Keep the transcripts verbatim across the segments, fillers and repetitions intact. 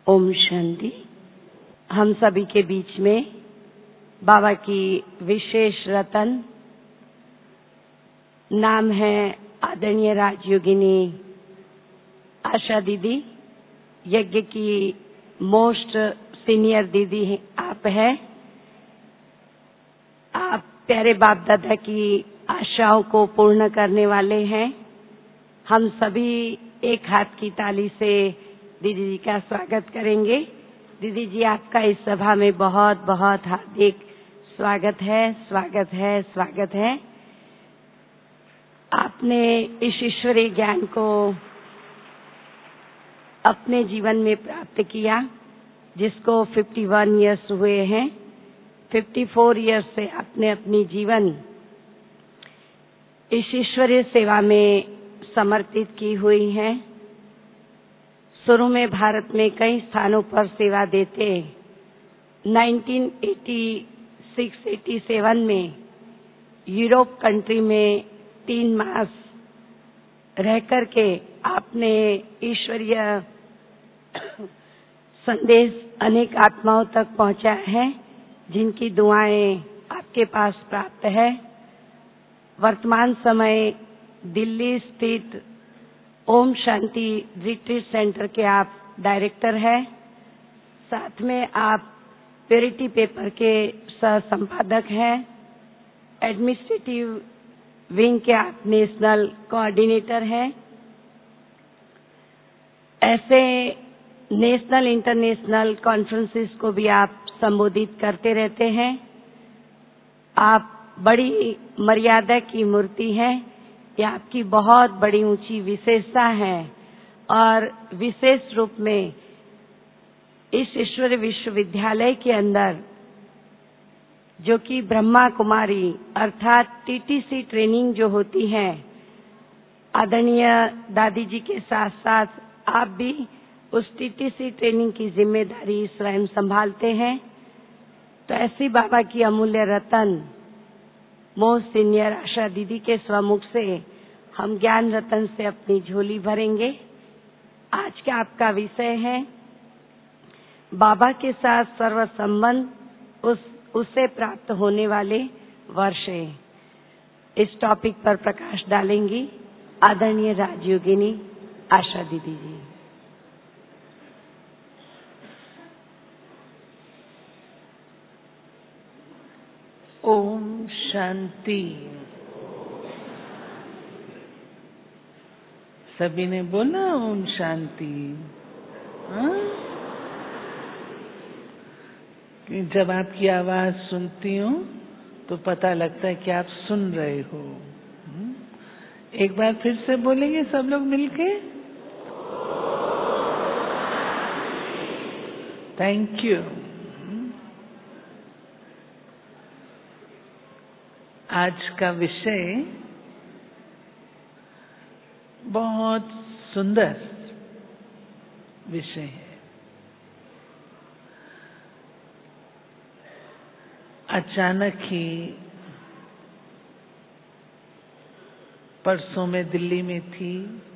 ओम शांति। हम सभी के बीच में बाबा की विशेष रतन नाम है आदरणीय राजयोगिनी आशा दीदी। यज्ञ की मोस्ट सीनियर दीदी आप है। आप प्यारे बाप दादा की आशाओं को पूर्ण करने वाले हैं। हम सभी एक हाथ की ताली से दीदी जी का स्वागत करेंगे। दीदी जी, आपका इस सभा में बहुत बहुत हार्दिक स्वागत है, स्वागत है, स्वागत है। आपने इस ईश्वरीय ज्ञान को अपने जीवन में प्राप्त किया, जिसको इक्यावन इयर्स हुए हैं। चौवन इयर्स से आपने अपनी जीवन इस ईश्वरीय सेवा में समर्पित की हुई है। शुरू में भारत में कई स्थानों पर सेवा देते उन्नीस छियासी सत्तासी में यूरोप कंट्री में तीन मास रह करके आपने ईश्वरीय संदेश अनेक आत्माओं तक पहुंचाया है, जिनकी दुआएं आपके पास प्राप्त है। वर्तमान समय दिल्ली स्थित ओम शांति रिट्रीट सेंटर के आप डायरेक्टर हैं। साथ में आप प्योरिटी पेपर के सह संपादक हैं। एडमिनिस्ट्रेटिव विंग के आप नेशनल कोऑर्डिनेटर हैं। ऐसे नेशनल इंटरनेशनल कॉन्फ्रेंसेस को भी आप संबोधित करते रहते हैं। आप बड़ी मर्यादा की मूर्ति हैं। ये आपकी बहुत बड़ी ऊंची विशेषता है और विशेष रूप में इस ईश्वर विश्वविद्यालय के अंदर, जो कि ब्रह्मा कुमारी अर्थात टीटीसी ट्रेनिंग जो होती है, आदरणीय दादी जी के साथ साथ आप भी उस टीटीसी ट्रेनिंग की जिम्मेदारी स्वयं संभालते हैं। तो ऐसी बाबा की अमूल्य रतन मोस्ट सीनियर आशा दीदी के स्वमुख से हम ज्ञान रतन से अपनी झोली भरेंगे। आज का आपका विषय है बाबा के साथ सर्व संबंध, उस उससे प्राप्त होने वाले वर्षे। इस टॉपिक पर प्रकाश डालेंगी आदरणीय राजयोगिनी आशा दीदी जी। ओम शांति। सभी ने बोला ओम शांति। हाँ? कि जब आपकी आवाज सुनती हूँ तो पता लगता है कि आप सुन रहे हो। एक बार फिर से बोलेंगे सब लोग मिलके? Thank you. आज का विषय बहुत सुंदर विषय है। अचानक ही परसों में दिल्ली में थी,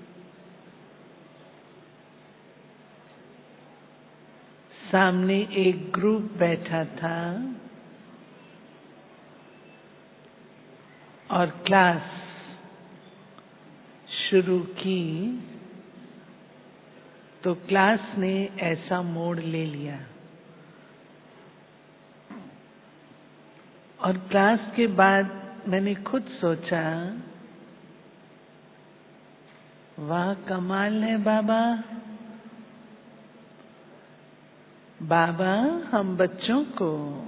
सामने एक ग्रुप बैठा था और क्लास शुरू की तो क्लास ने ऐसा मोड़ ले लिया और क्लास के बाद मैंने खुद सोचा, वाह कमाल है बाबा। बाबा हम बच्चों को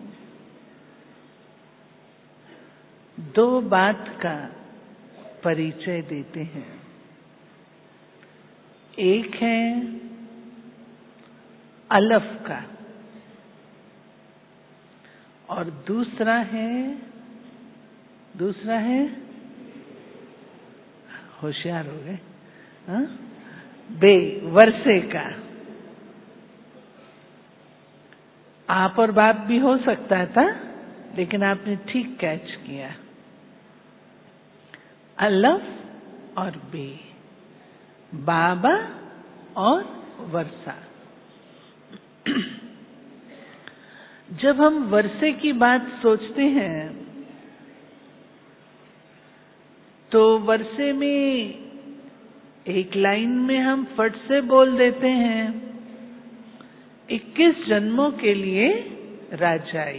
दो बात का परिचय देते हैं। एक है अलफ का और दूसरा है दूसरा है होशियार हो गए, हाँ? बे वर्षे का। आप और बाप भी हो सकता था, लेकिन आपने ठीक कैच किया। अलफ और बे, बाबा और वर्षा। जब हम वर्षे की बात सोचते हैं तो वर्षे में एक लाइन में हम फट से बोल देते हैं इक्कीस जन्मों के लिए राजाई।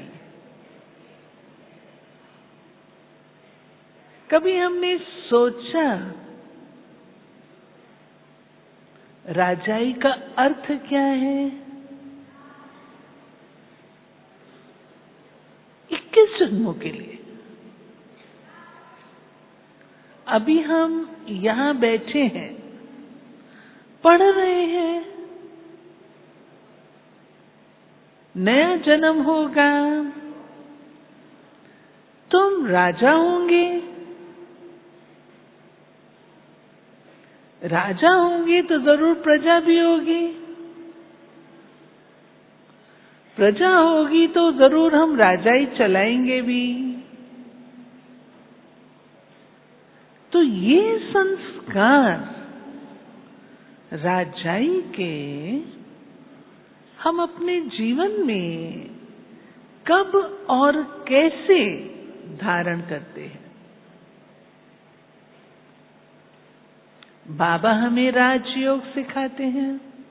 कभी हमने सोचा राजाई का अर्थ क्या है? इक्कीस जन्मों के लिए। अभी हम यहां बैठे हैं, पढ़ रहे हैं, नया जन्म होगा, तुम राजा होंगे। राजा होंगे तो जरूर प्रजा भी होगी, प्रजा होगी तो जरूर हम राजाई चलाएंगे भी। तो ये संस्कार राजाई के हम अपने जीवन में कब और कैसे धारण करते हैं? बाबा हमें राजयोग सिखाते हैं।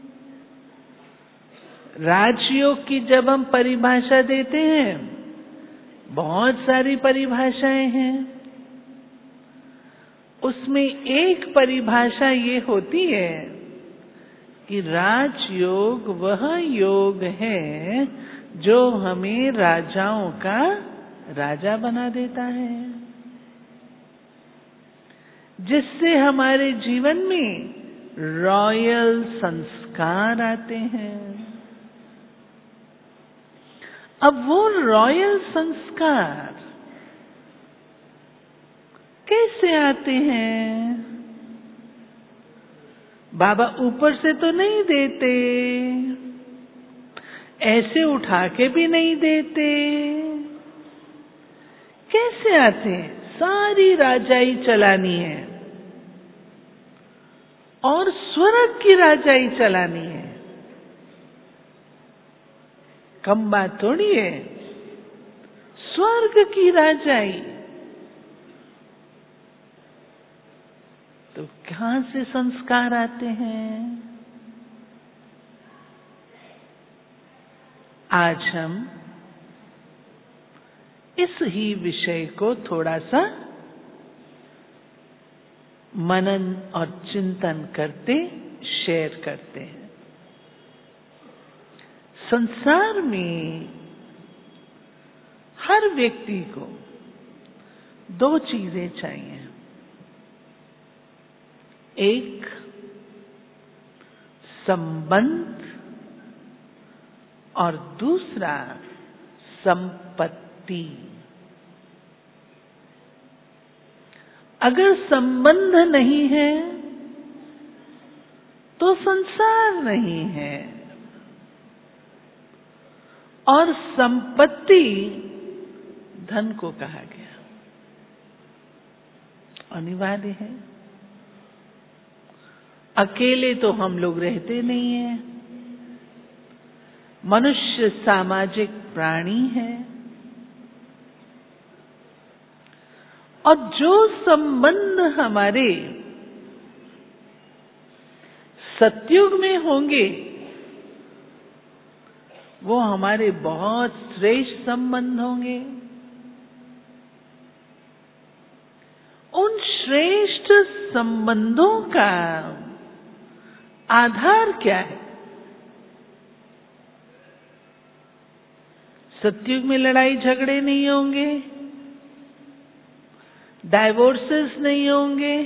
राजयोग की जब हम परिभाषा देते हैं, बहुत सारी परिभाषाएं हैं। उसमें एक परिभाषा ये होती है कि राजयोग वह योग है जो हमें राजाओं का राजा बना देता है, जिससे हमारे जीवन में रॉयल संस्कार आते हैं। अब वो रॉयल संस्कार कैसे आते हैं? बाबा ऊपर से तो नहीं देते, ऐसे उठा के भी नहीं देते। कैसे आते हैं? सारी राजाई चलानी है और स्वर्ग की राजाई चलानी है। कम बात थोड़ी है, स्वर्ग की राजाई। तो कहां से संस्कार आते हैं? आज हम इस ही विषय को थोड़ा सा मनन और चिंतन करते शेयर करते हैं। संसार में हर व्यक्ति को दो चीजें चाहिए। एक संबंध और दूसरा संपत्ति। अगर संबंध नहीं है तो संसार नहीं है, और संपत्ति धन को कहा गया, अनिवार्य है। अकेले तो हम लोग रहते नहीं हैं। मनुष्य सामाजिक प्राणी है, और जो संबंध हमारे सतयुग में होंगे वो हमारे बहुत श्रेष्ठ संबंध होंगे। उन श्रेष्ठ संबंधों का आधार क्या है? सतयुग में लड़ाई झगड़े नहीं होंगे, डाइवोर्सेस नहीं होंगे,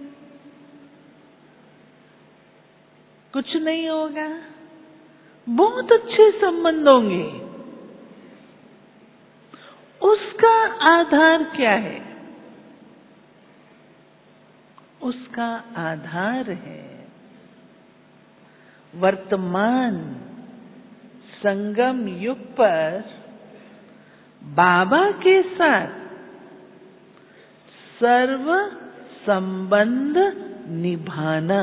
कुछ नहीं होगा, बहुत अच्छे संबंध होंगे। उसका आधार क्या है? उसका आधार है वर्तमान संगम युग पर बाबा के साथ सर्व संबंध निभाना।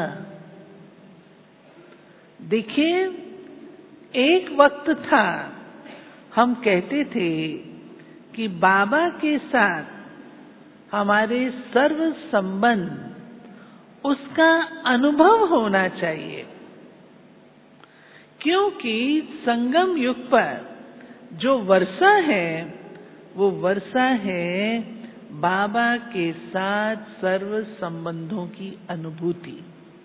देखिए, एक वक्त था हम कहते थे कि बाबा के साथ हमारे सर्व संबंध उसका अनुभव होना चाहिए, क्योंकि संगम युग पर जो वर्षा है वो वर्षा है बाबा के साथ सर्व संबंधों की अनुभूति।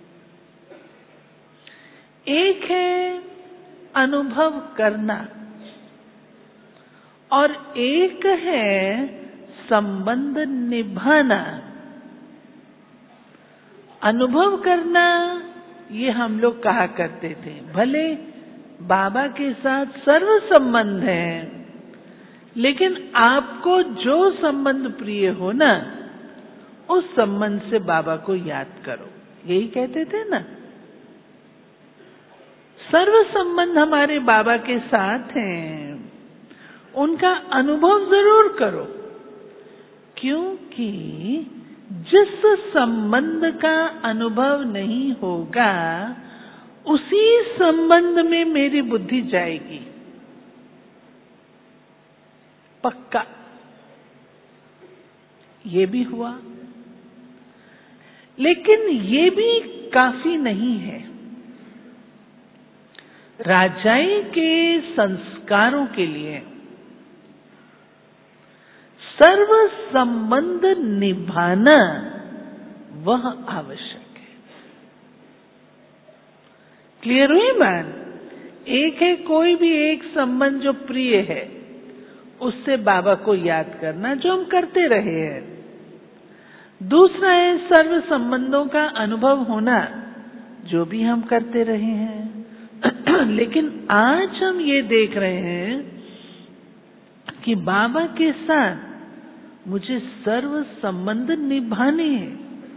एक है अनुभव करना और एक है संबंध निभाना। अनुभव करना ये हम लोग कहा करते थे, भले बाबा के साथ सर्व संबंध है, लेकिन आपको जो संबंध प्रिय हो ना, उस संबंध से बाबा को याद करो, यही कहते थे ना। सर्व संबंध हमारे बाबा के साथ हैं, उनका अनुभव जरूर करो, क्योंकि जिस संबंध का अनुभव नहीं होगा उसी संबंध में मेरी बुद्धि जाएगी, पक्का। ये भी हुआ, लेकिन ये भी काफी नहीं है। राजाई के संस्कारों के लिए सर्व संबंध निभाना वह आवश्यक है। क्लियर हुई बात? एक है कोई भी एक संबंध जो प्रिय है, उससे बाबा को याद करना, जो हम करते रहे हैं। दूसरा है सर्व संबंधों का अनुभव होना, जो भी हम करते रहे हैं। लेकिन आज हम ये देख रहे हैं कि बाबा के साथ मुझे सर्व संबंध निभाने हैं,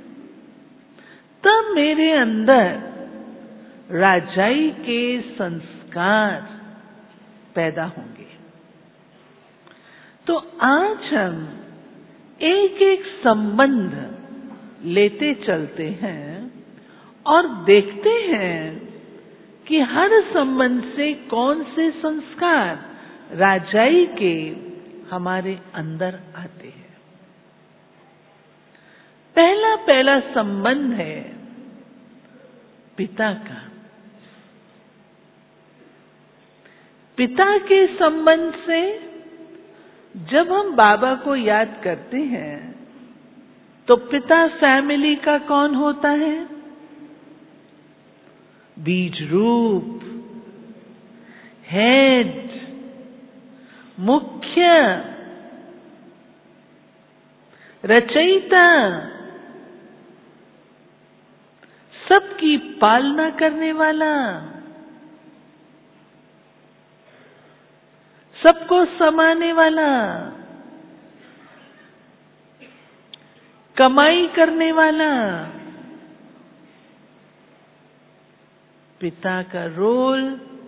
तब मेरे अंदर राजाई के संस्कार पैदा होंगे। तो आज हम एक एक संबंध लेते चलते हैं और देखते हैं कि हर संबंध से कौन से संस्कार राजाई के हमारे अंदर आते हैं। पहला पहला संबंध है पिता का। पिता के संबंध से जब हम बाबा को याद करते हैं तो पिता फैमिली का कौन होता है? बीज रूप, हेड, मुख्य, रचयिता, सबकी पालना करने वाला, सबको समाने वाला, कमाई करने वाला। पिता का रोल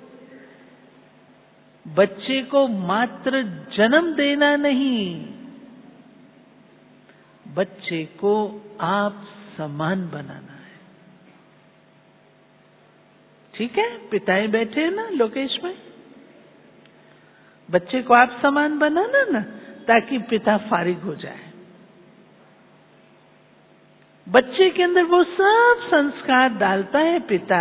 बच्चे को मात्र जन्म देना नहीं, बच्चे को आप समान बनाना है। ठीक है, पिताएं बैठे हैं ना लोकेश में, बच्चे को आप समान बनाना ना, ताकि पिता फारिग हो जाए। बच्चे के अंदर वो सब संस्कार डालता है पिता,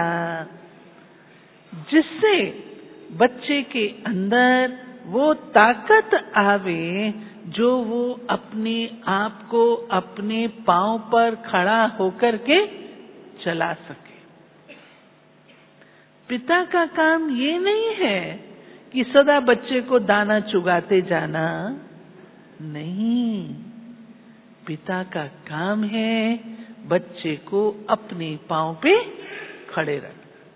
जिससे बच्चे के अंदर वो ताकत आवे जो वो अपने आप को अपने पांव पर खड़ा होकर के चला सके। पिता का काम ये नहीं है कि सदा बच्चे को दाना चुगाते जाना, नहीं। पिता का काम है बच्चे को अपने पांव पे खड़े रखना।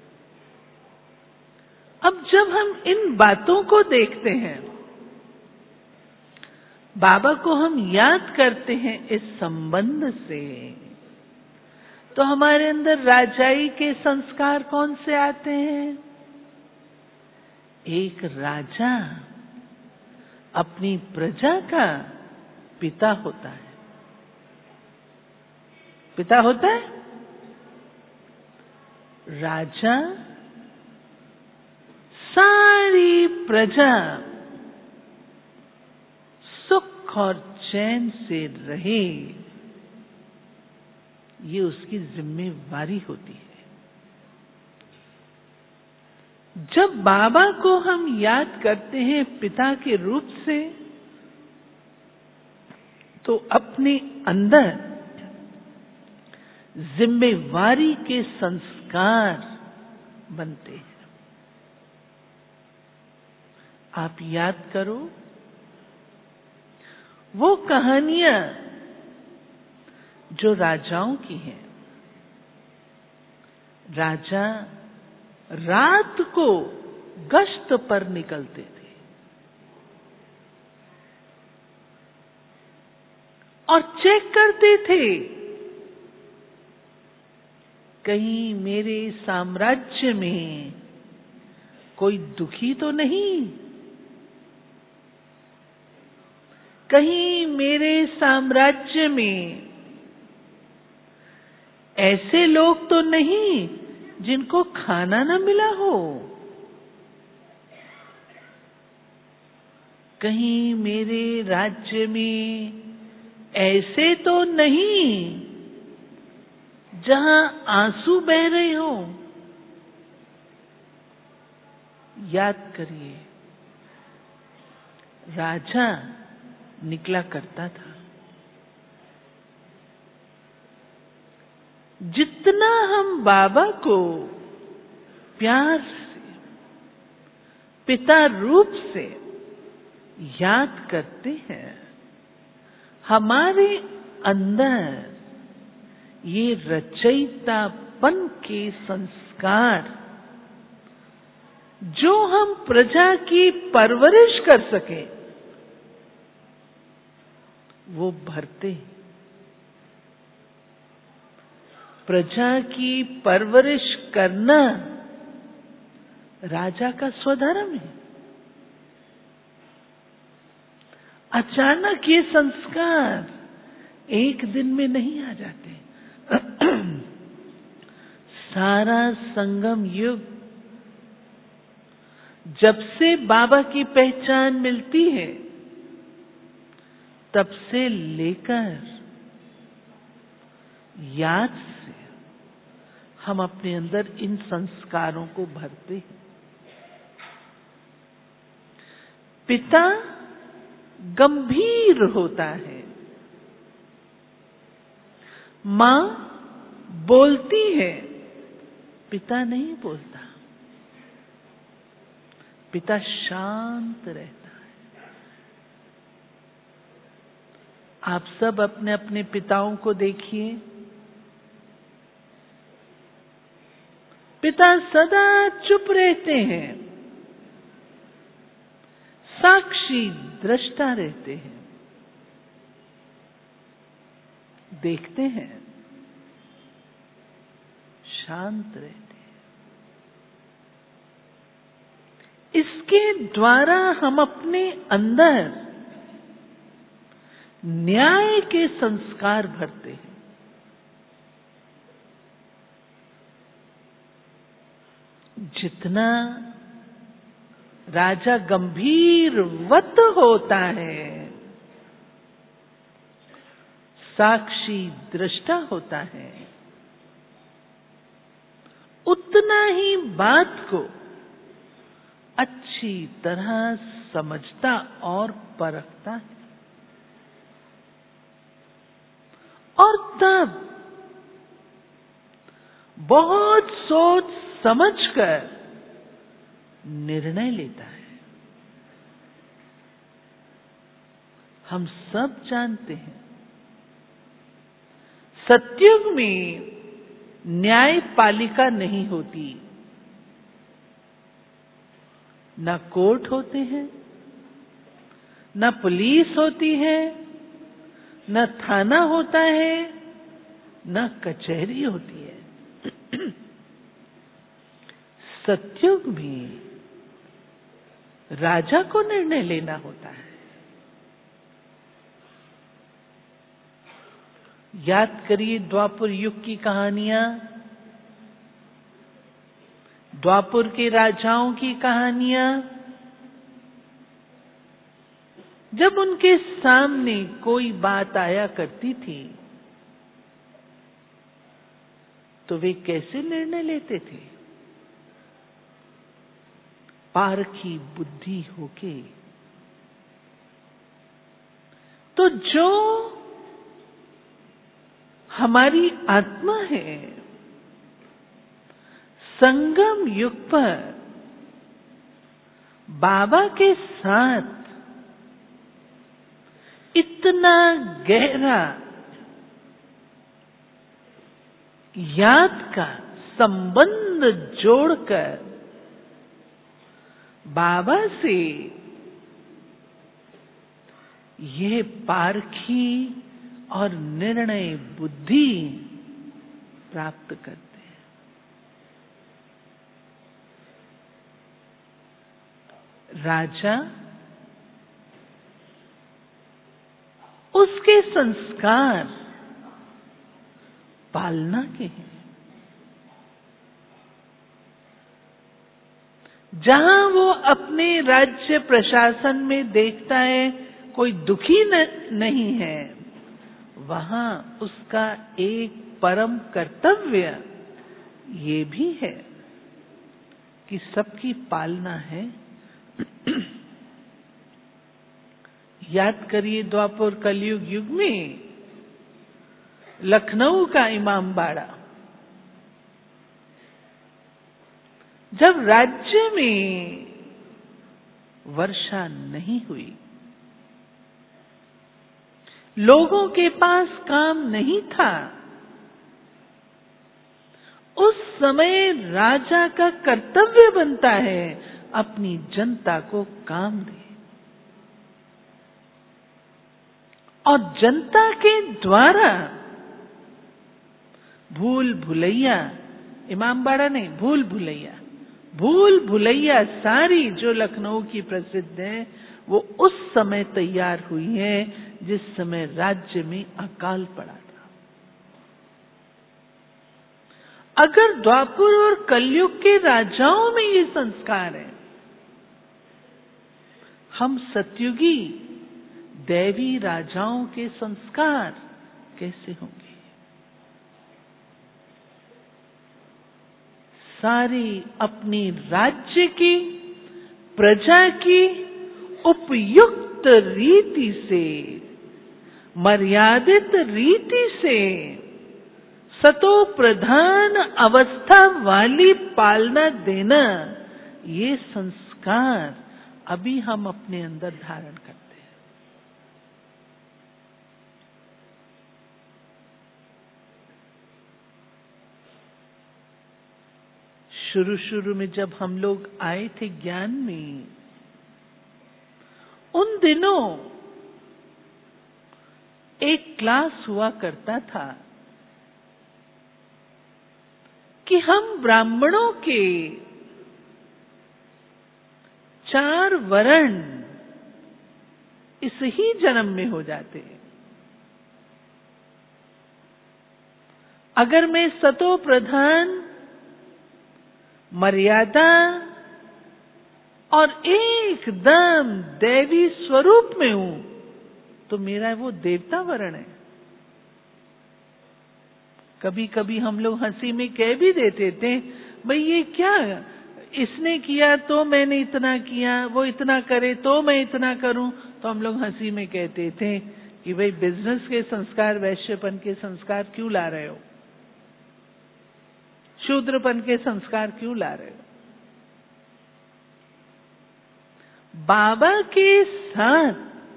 अब जब हम इन बातों को देखते हैं, बाबा को हम याद करते हैं इस संबंध से, तो हमारे अंदर राजाई के संस्कार कौन से आते हैं? एक राजा अपनी प्रजा का पिता होता है। पिता होता है राजा, सारी प्रजा सुख और चैन से रहे, ये उसकी जिम्मेवारी होती है। जब बाबा को हम याद करते हैं पिता के रूप से, तो अपने अंदर जिम्मेवारी के संस्कार बनते हैं। आप याद करो वो कहानियां जो राजाओं की हैं। राजा रात को गश्त पर निकलते थे और चेक करते थे कहीं मेरे साम्राज्य में कोई दुखी तो नहीं, कहीं मेरे साम्राज्य में ऐसे लोग तो नहीं जिनको खाना न मिला हो, कहीं मेरे राज्य में ऐसे तो नहीं जहां आंसू बह रहे हो। याद करिए, राजा निकला करता था। जितना हम बाबा को प्यार से, पिता रूप से याद करते हैं, हमारे अंदर ये रचयितापन के संस्कार, जो हम प्रजा की परवरिश कर सके, वो भरते। प्रजा की परवरिश करना राजा का स्वधर्म है। अचानक ये संस्कार एक दिन में नहीं आ जाते। सारा संगम युग, जब से बाबा की पहचान मिलती है, तब से लेकर याद से हम अपने अंदर इन संस्कारों को भरते हैं। पिता गंभीर होता है, मां बोलती है, पिता नहीं बोलता। पिता शांत रहता है। आप सब अपने अपने पिताओं को देखिए। पिता सदा चुप रहते हैं, साक्षी दृष्टा रहते हैं, देखते हैं, शांत रहते हैं। इसके द्वारा हम अपने अंदर न्याय के संस्कार भरते हैं। जितना राजा गंभीरवत होता है, साक्षी दृष्टा होता है, उतना ही बात को अच्छी तरह समझता और परखता है। और तब बहुत सोच समझकर निर्णय लेता है। हम सब जानते हैं, सतयुग में न्यायपालिका नहीं होती, न कोर्ट होते हैं, न पुलिस होती है, न थाना होता है, न कचहरी होती है। सतयुग में राजा को निर्णय लेना होता है। याद करिए द्वापर युग की कहानियां, द्वापर के राजाओं की कहानियां। जब उनके सामने कोई बात आया करती थी तो वे कैसे निर्णय लेते थे? पारखी बुद्धि होके। तो जो हमारी आत्मा है, संगम युग पर बाबा के साथ इतना गहरा याद का संबंध जोड़कर बाबा से यह पारखी और निर्णय बुद्धि प्राप्त करते हैं। राजा, उसके संस्कार पालना के हैं। जहां वो अपने राज्य प्रशासन में देखता है कोई दुखी न, नहीं है, वहां उसका एक परम कर्तव्य ये भी है कि सबकी पालना है। याद करिए, द्वापर कलयुग युग में लखनऊ का इमामबाड़ा, जब राज्य में वर्षा नहीं हुई, लोगों के पास काम नहीं था, उस समय राजा का कर्तव्य बनता है अपनी जनता को काम दे, और जनता के द्वारा भूल भुलैया, इमामबाड़ा नहीं, भूल भुलैया, भूल भुलैया सारी जो लखनऊ की प्रसिद्ध है, वो उस समय तैयार हुई है जिस समय राज्य में अकाल पड़ा था। अगर द्वापर और कलयुग के राजाओं में ये संस्कार है, हम सतयुगी दैवी राजाओं के संस्कार कैसे होंगे? सारी अपनी राज्य की, प्रजा की उपयुक्त रीति से, मर्यादित रीति से, सतो प्रधान अवस्था वाली पालना देना, ये संस्कार अभी हम अपने अंदर धारण करते हैं। शुरू शुरू में जब हम लोग आए थे ज्ञान में, उन दिनों एक क्लास हुआ करता था कि हम ब्राह्मणों के चार वर्ण इस ही जन्म में हो जाते हैं। अगर मैं सतो प्रधान, मर्यादा और एकदम दैवी स्वरूप में हूं, तो मेरा वो देवता वर्ण है। कभी कभी हम लोग हंसी में कह भी देते थे, भाई ये क्या, इसने किया तो मैंने इतना किया, वो इतना करे तो मैं इतना करूं। तो हम लोग हंसी में कहते थे कि भाई बिजनेस के संस्कार, वैश्यपन के संस्कार क्यों ला रहे हो, शूद्रपन के संस्कार क्यों ला रहे हो? बाबा के साथ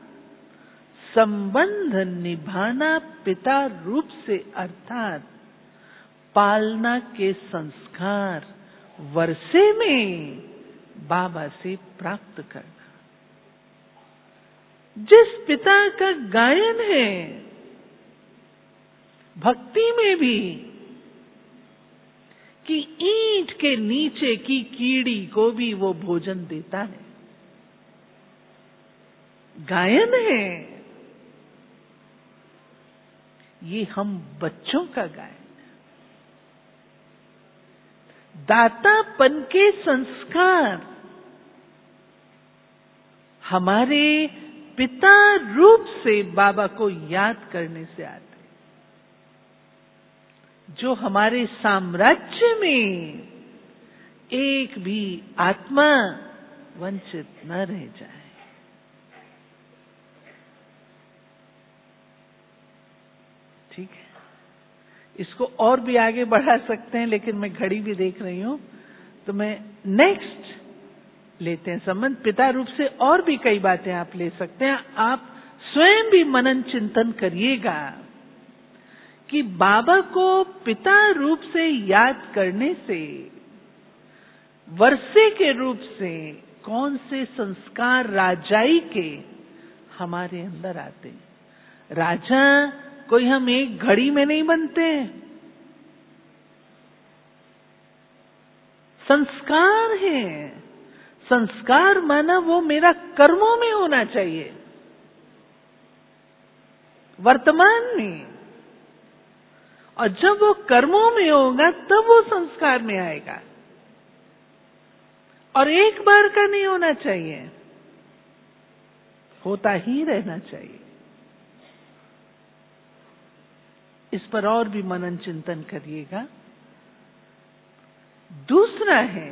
संबंध निभाना पिता रूप से, अर्थात पालना के संस्कार वर्षे में बाबा से प्राप्त करना। जिस पिता का गायन है भक्ति में भी कि ईंट के नीचे की कीड़ी को भी वो भोजन देता है, गायन है ये हम बच्चों का गायन। दातापन के संस्कार हमारे पिता रूप से बाबा को याद करने से आते, जो हमारे साम्राज्य में एक भी आत्मा वंचित न रह जाए। ठीक है, इसको और भी आगे बढ़ा सकते हैं, लेकिन मैं घड़ी भी देख रही हूं, तो मैं नेक्स्ट लेते हैं संबंध। पिता रूप से और भी कई बातें आप ले सकते हैं। आप स्वयं भी मनन चिंतन करिएगा कि बाबा को पिता रूप से याद करने से वर्षे के रूप से कौन से संस्कार राजाई के हमारे अंदर आते। राजा कोई हम एक घड़ी में नहीं बनते, संस्कार है। संस्कार माना वो मेरा कर्मों में होना चाहिए, वर्तमान में। और जब वो कर्मों में होगा तब वो संस्कार में आएगा, और एक बार का नहीं होना चाहिए, होता ही रहना चाहिए। इस पर और भी मनन चिंतन करिएगा। दूसरा है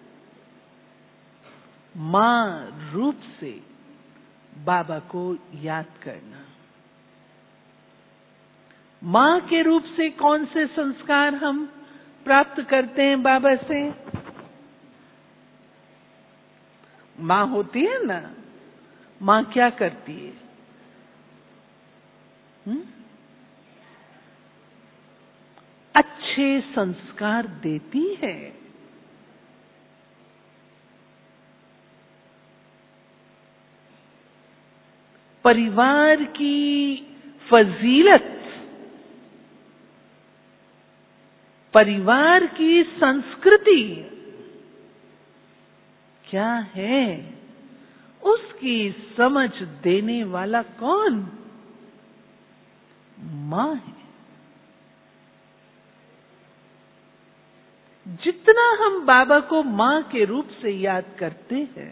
मां रूप से बाबा को याद करना। मां के रूप से कौन से संस्कार हम प्राप्त करते हैं बाबा से? मां होती है ना, मां क्या करती है? हुँ? अच्छे संस्कार देती है। परिवार की फजीलत, परिवार की संस्कृति क्या है, उसकी समझ देने वाला कौन? मां है। जितना हम बाबा को मां के रूप से याद करते हैं,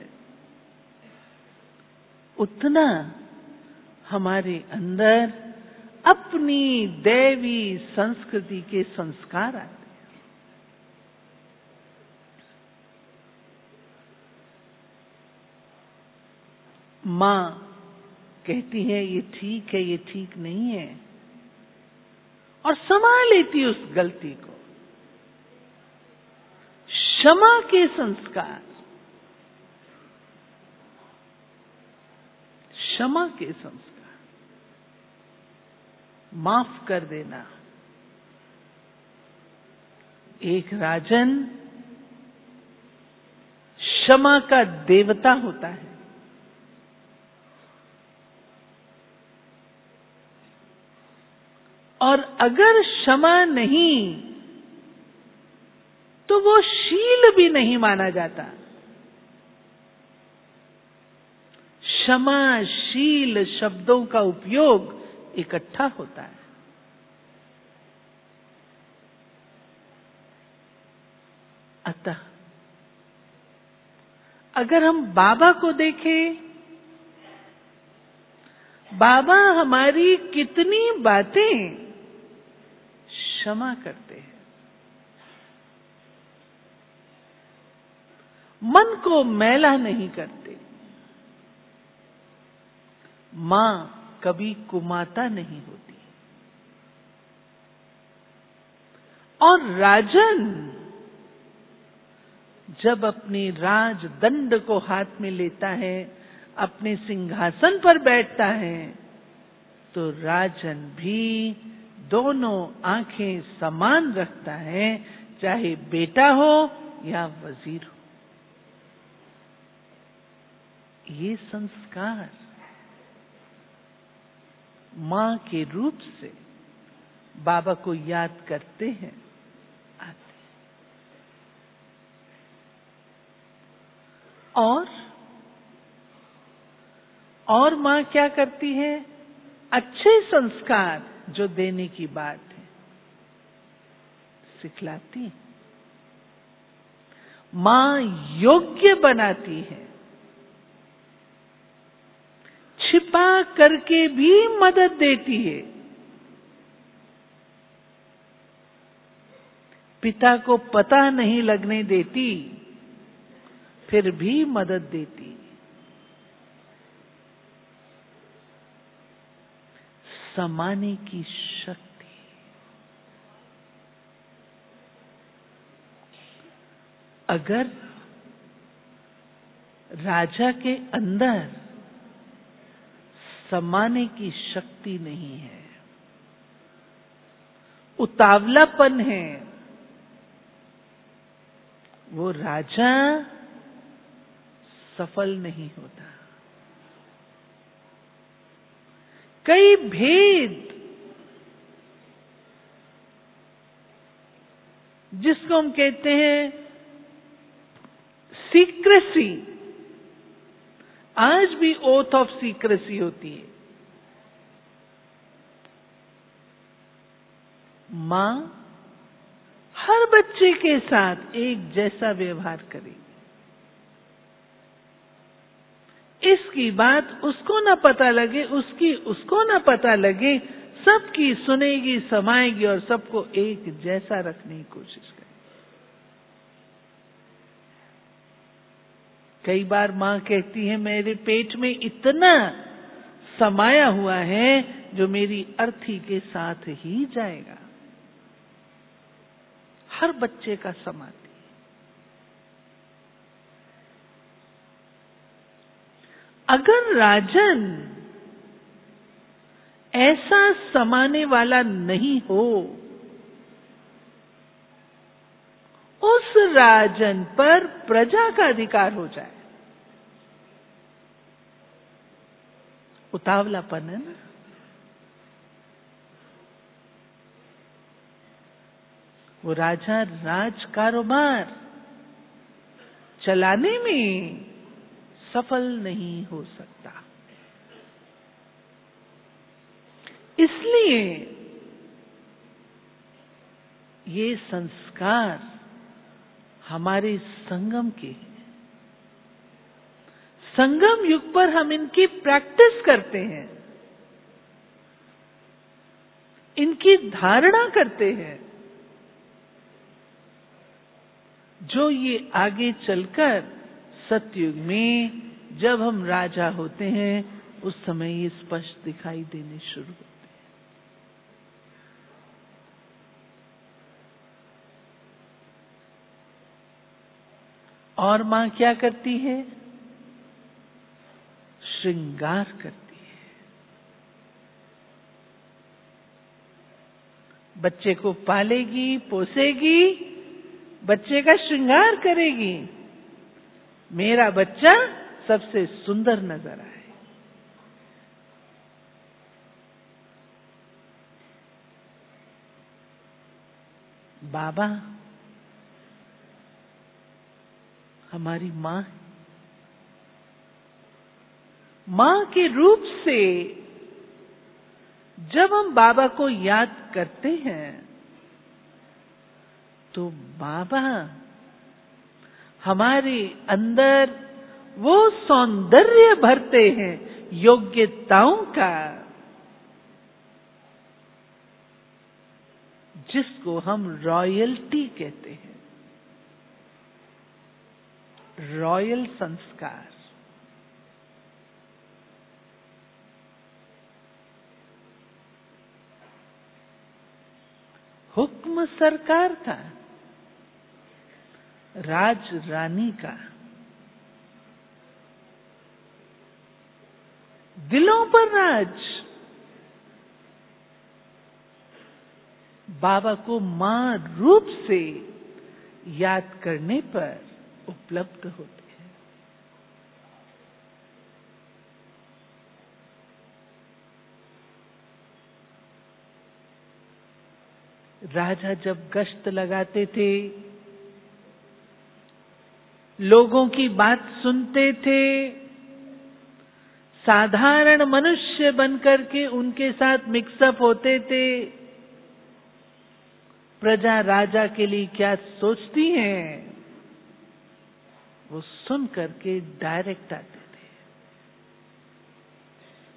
उतना हमारे अंदर अपनी दैवी संस्कृति के संस्कार आते हैं। मां कहती है ये ठीक है, ये ठीक नहीं है, और संभाल लेती उस गलती को। क्षमा के संस्कार, क्षमा के संस्कार, माफ कर देना। एक राजन क्षमा का देवता होता है। और अगर क्षमा नहीं तो वो शील भी नहीं माना जाता। क्षमाशील शब्दों का उपयोग इकट्ठा होता है। अतः अगर हम बाबा को देखें, बाबा हमारी कितनी बातें क्षमा करते हैं। मन को मैला नहीं करते। मां कभी कुमाता नहीं होती। और राजन जब अपने राजदंड को हाथ में लेता है, अपने सिंहासन पर बैठता है, तो राजन भी दोनों आंखें समान रखता है, चाहे बेटा हो या वजीर हो। ये संस्कार मां के रूप से बाबा को याद करते हैं आते हैं। और और मां क्या करती है? अच्छे संस्कार जो देने की बात है सिखलाती। मां योग्य बनाती है। छिपा करके भी मदद देती है। पिता को पता नहीं लगने देती, फिर भी मदद देती। समाने की शक्ति। अगर राजा के अंदर समाने की शक्ति नहीं है, उतावलापन है, वो राजा सफल नहीं होता। कई भेद, जिसको हम कहते हैं सीक्रेसी, आज भी ओथ ऑफ सीक्रेसी होती है। मां हर बच्चे के साथ एक जैसा व्यवहार करेगी। इसकी बात उसको ना पता लगे, उसकी उसको ना पता लगे, सबकी सुनेगी, समाएगी और सबको एक जैसा रखने की कोशिश करेगी। कई बार मां कहती है, मेरे पेट में इतना समाया हुआ है जो मेरी अर्थी के साथ ही जाएगा। हर बच्चे का समाती। अगर राजन ऐसा समाने वाला नहीं हो, उस राजन पर प्रजा का अधिकार हो जाए। उतावलापन है ना। वो राजा राज कारोबार चलाने में सफल नहीं हो सकता। इसलिए ये संस्कार हमारे संगम के हैं। संगम युग पर हम इनकी प्रैक्टिस करते हैं, इनकी धारणा करते हैं, जो ये आगे चलकर सतयुग में जब हम राजा होते हैं, उस समय ये स्पष्ट दिखाई देने शुरू होते हैं। और मां क्या करती है? श्रृंगार करती है। बच्चे को पालेगी, पोसेगी, बच्चे का श्रृंगार करेगी। मेरा बच्चा सबसे सुंदर नजर आए। बाबा हमारी मां है। मां के रूप से जब हम बाबा को याद करते हैं, तो बाबा हमारे अंदर वो सौंदर्य भरते हैं योग्यताओं का, जिसको हम रॉयल्टी कहते हैं। रॉयल संस्कार। हुक्म सरकार का, राज रानी का, दिलों पर राज। बाबा को मां रूप से याद करने पर उपलब्ध होते हैं। राजा जब गश्त लगाते थे, लोगों की बात सुनते थे, साधारण मनुष्य बनकर के उनके साथ मिक्सअप होते थे। प्रजा राजा के लिए क्या सोचती है, वो सुन करके डायरेक्ट आते थे।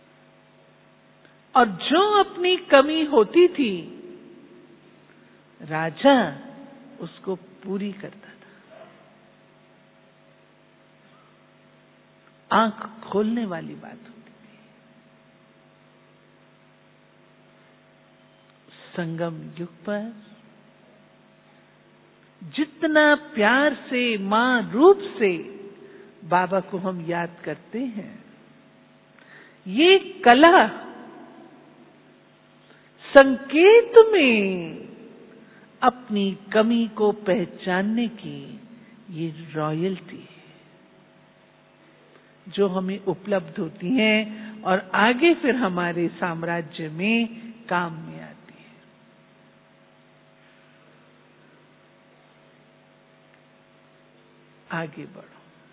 और जो अपनी कमी होती थी राजा उसको पूरी करता था। आंख खोलने वाली बात होती थी। संगम युग पर जितना प्यार से मां रूप से बाबा को हम याद करते हैं, ये कला संकेत में अपनी कमी को पहचानने की ये रॉयल्टी है जो हमें उपलब्ध होती है और आगे फिर हमारे साम्राज्य में काम में आती है। आगे बढ़ो।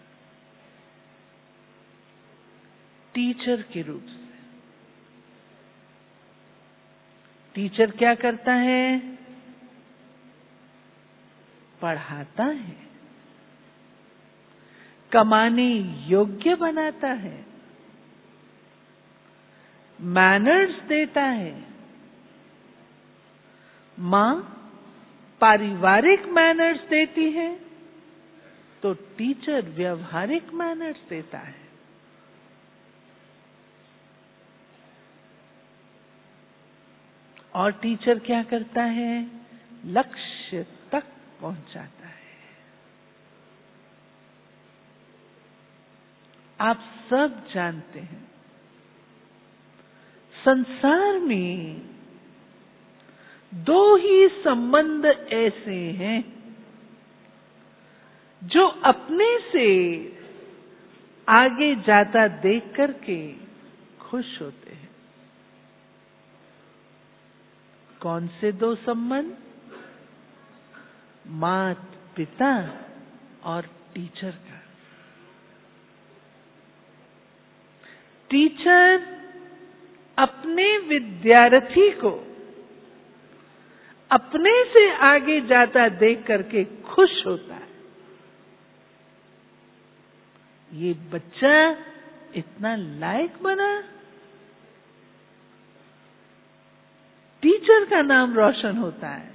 टीचर के रूप से टीचर क्या करता है? पढ़ाता है, कमाने योग्य बनाता है, मैनर्स देता है। मां पारिवारिक मैनर्स देती है तो टीचर व्यवहारिक मैनर्स देता है। और टीचर क्या करता है? लक्ष्य तक पहुंचाता है। आप सब जानते हैं संसार में दो ही संबंध ऐसे हैं जो अपने से आगे जाता देख करके खुश होते हैं। कौन से दो संबंध? माता पिता और टीचर का। टीचर अपने विद्यार्थी को अपने से आगे जाता देख करके खुश होता है। ये बच्चा इतना लायक बना, टीचर का नाम रोशन होता है।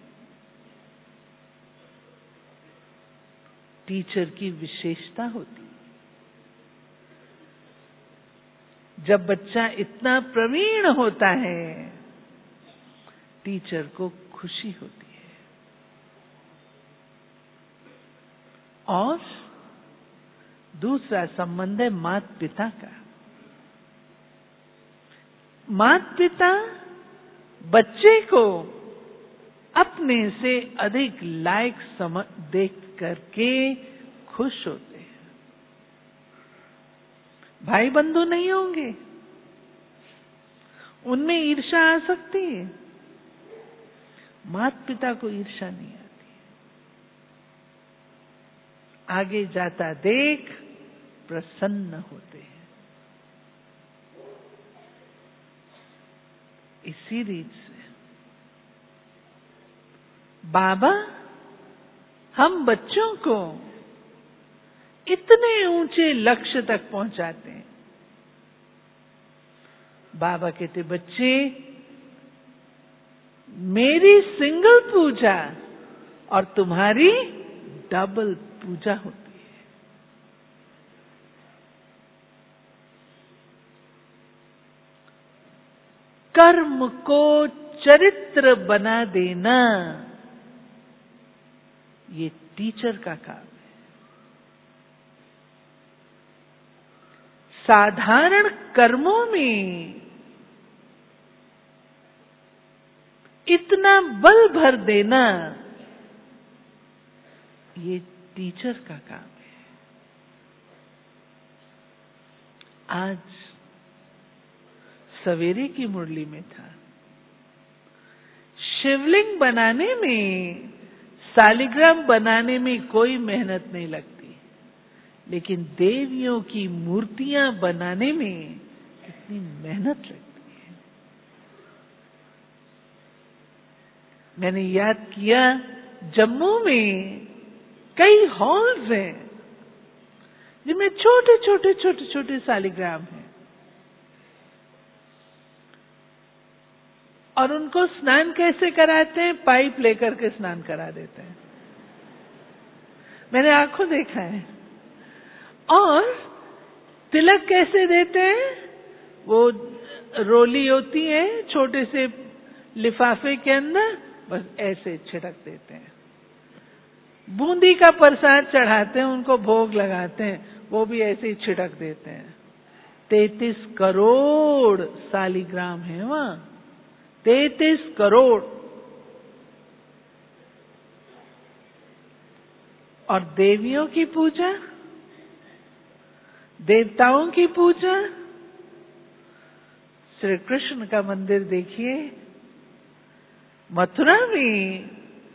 टीचर की विशेषता होती है। जब बच्चा इतना प्रवीण होता है, टीचर को खुशी होती है। और दूसरा संबंध है माता पिता का। माता पिता बच्चे को अपने से अधिक लायक समझ देख करके खुश होते हैं। भाई बंधु नहीं होंगे, उनमें ईर्ष्या आ सकती है। माता पिता को ईर्ष्या नहीं आती। आगे जाता देख प्रसन्न होते हैं। इसी रीत से बाबा हम बच्चों को इतने ऊंचे लक्ष्य तक पहुंचाते हैं। बाबा कहते, बच्चे मेरी सिंगल पूजा और तुम्हारी डबल पूजा होती है। कर्म को चरित्र बना देना ये टीचर का काम है। साधारण कर्मों में इतना बल भर देना ये टीचर का काम है। आज सवेरे की मुरली में था, शिवलिंग बनाने में, सालिग्राम बनाने में कोई मेहनत नहीं लगती, लेकिन देवियों की मूर्तियां बनाने में कितनी मेहनत लगती है। मैंने याद किया, जम्मू में कई हॉल्स हैं जिनमें छोटे छोटे छोटे छोटे सालिग्राम हैं। और उनको स्नान कैसे कराते हैं? पाइप लेकर के स्नान करा देते हैं। मैंने आंखों देखा है। और तिलक कैसे देते हैं? वो रोली होती है छोटे से लिफाफे के अंदर, बस ऐसे छिड़क देते हैं। बूंदी का प्रसाद चढ़ाते हैं, उनको भोग लगाते हैं, वो भी ऐसे ही छिड़क देते हैं। तैतीस करोड़ सालिग्राम है वहां, तैतीस करोड़। और देवियों की पूजा, देवताओं की पूजा। श्री कृष्ण का मंदिर देखिए, मथुरा में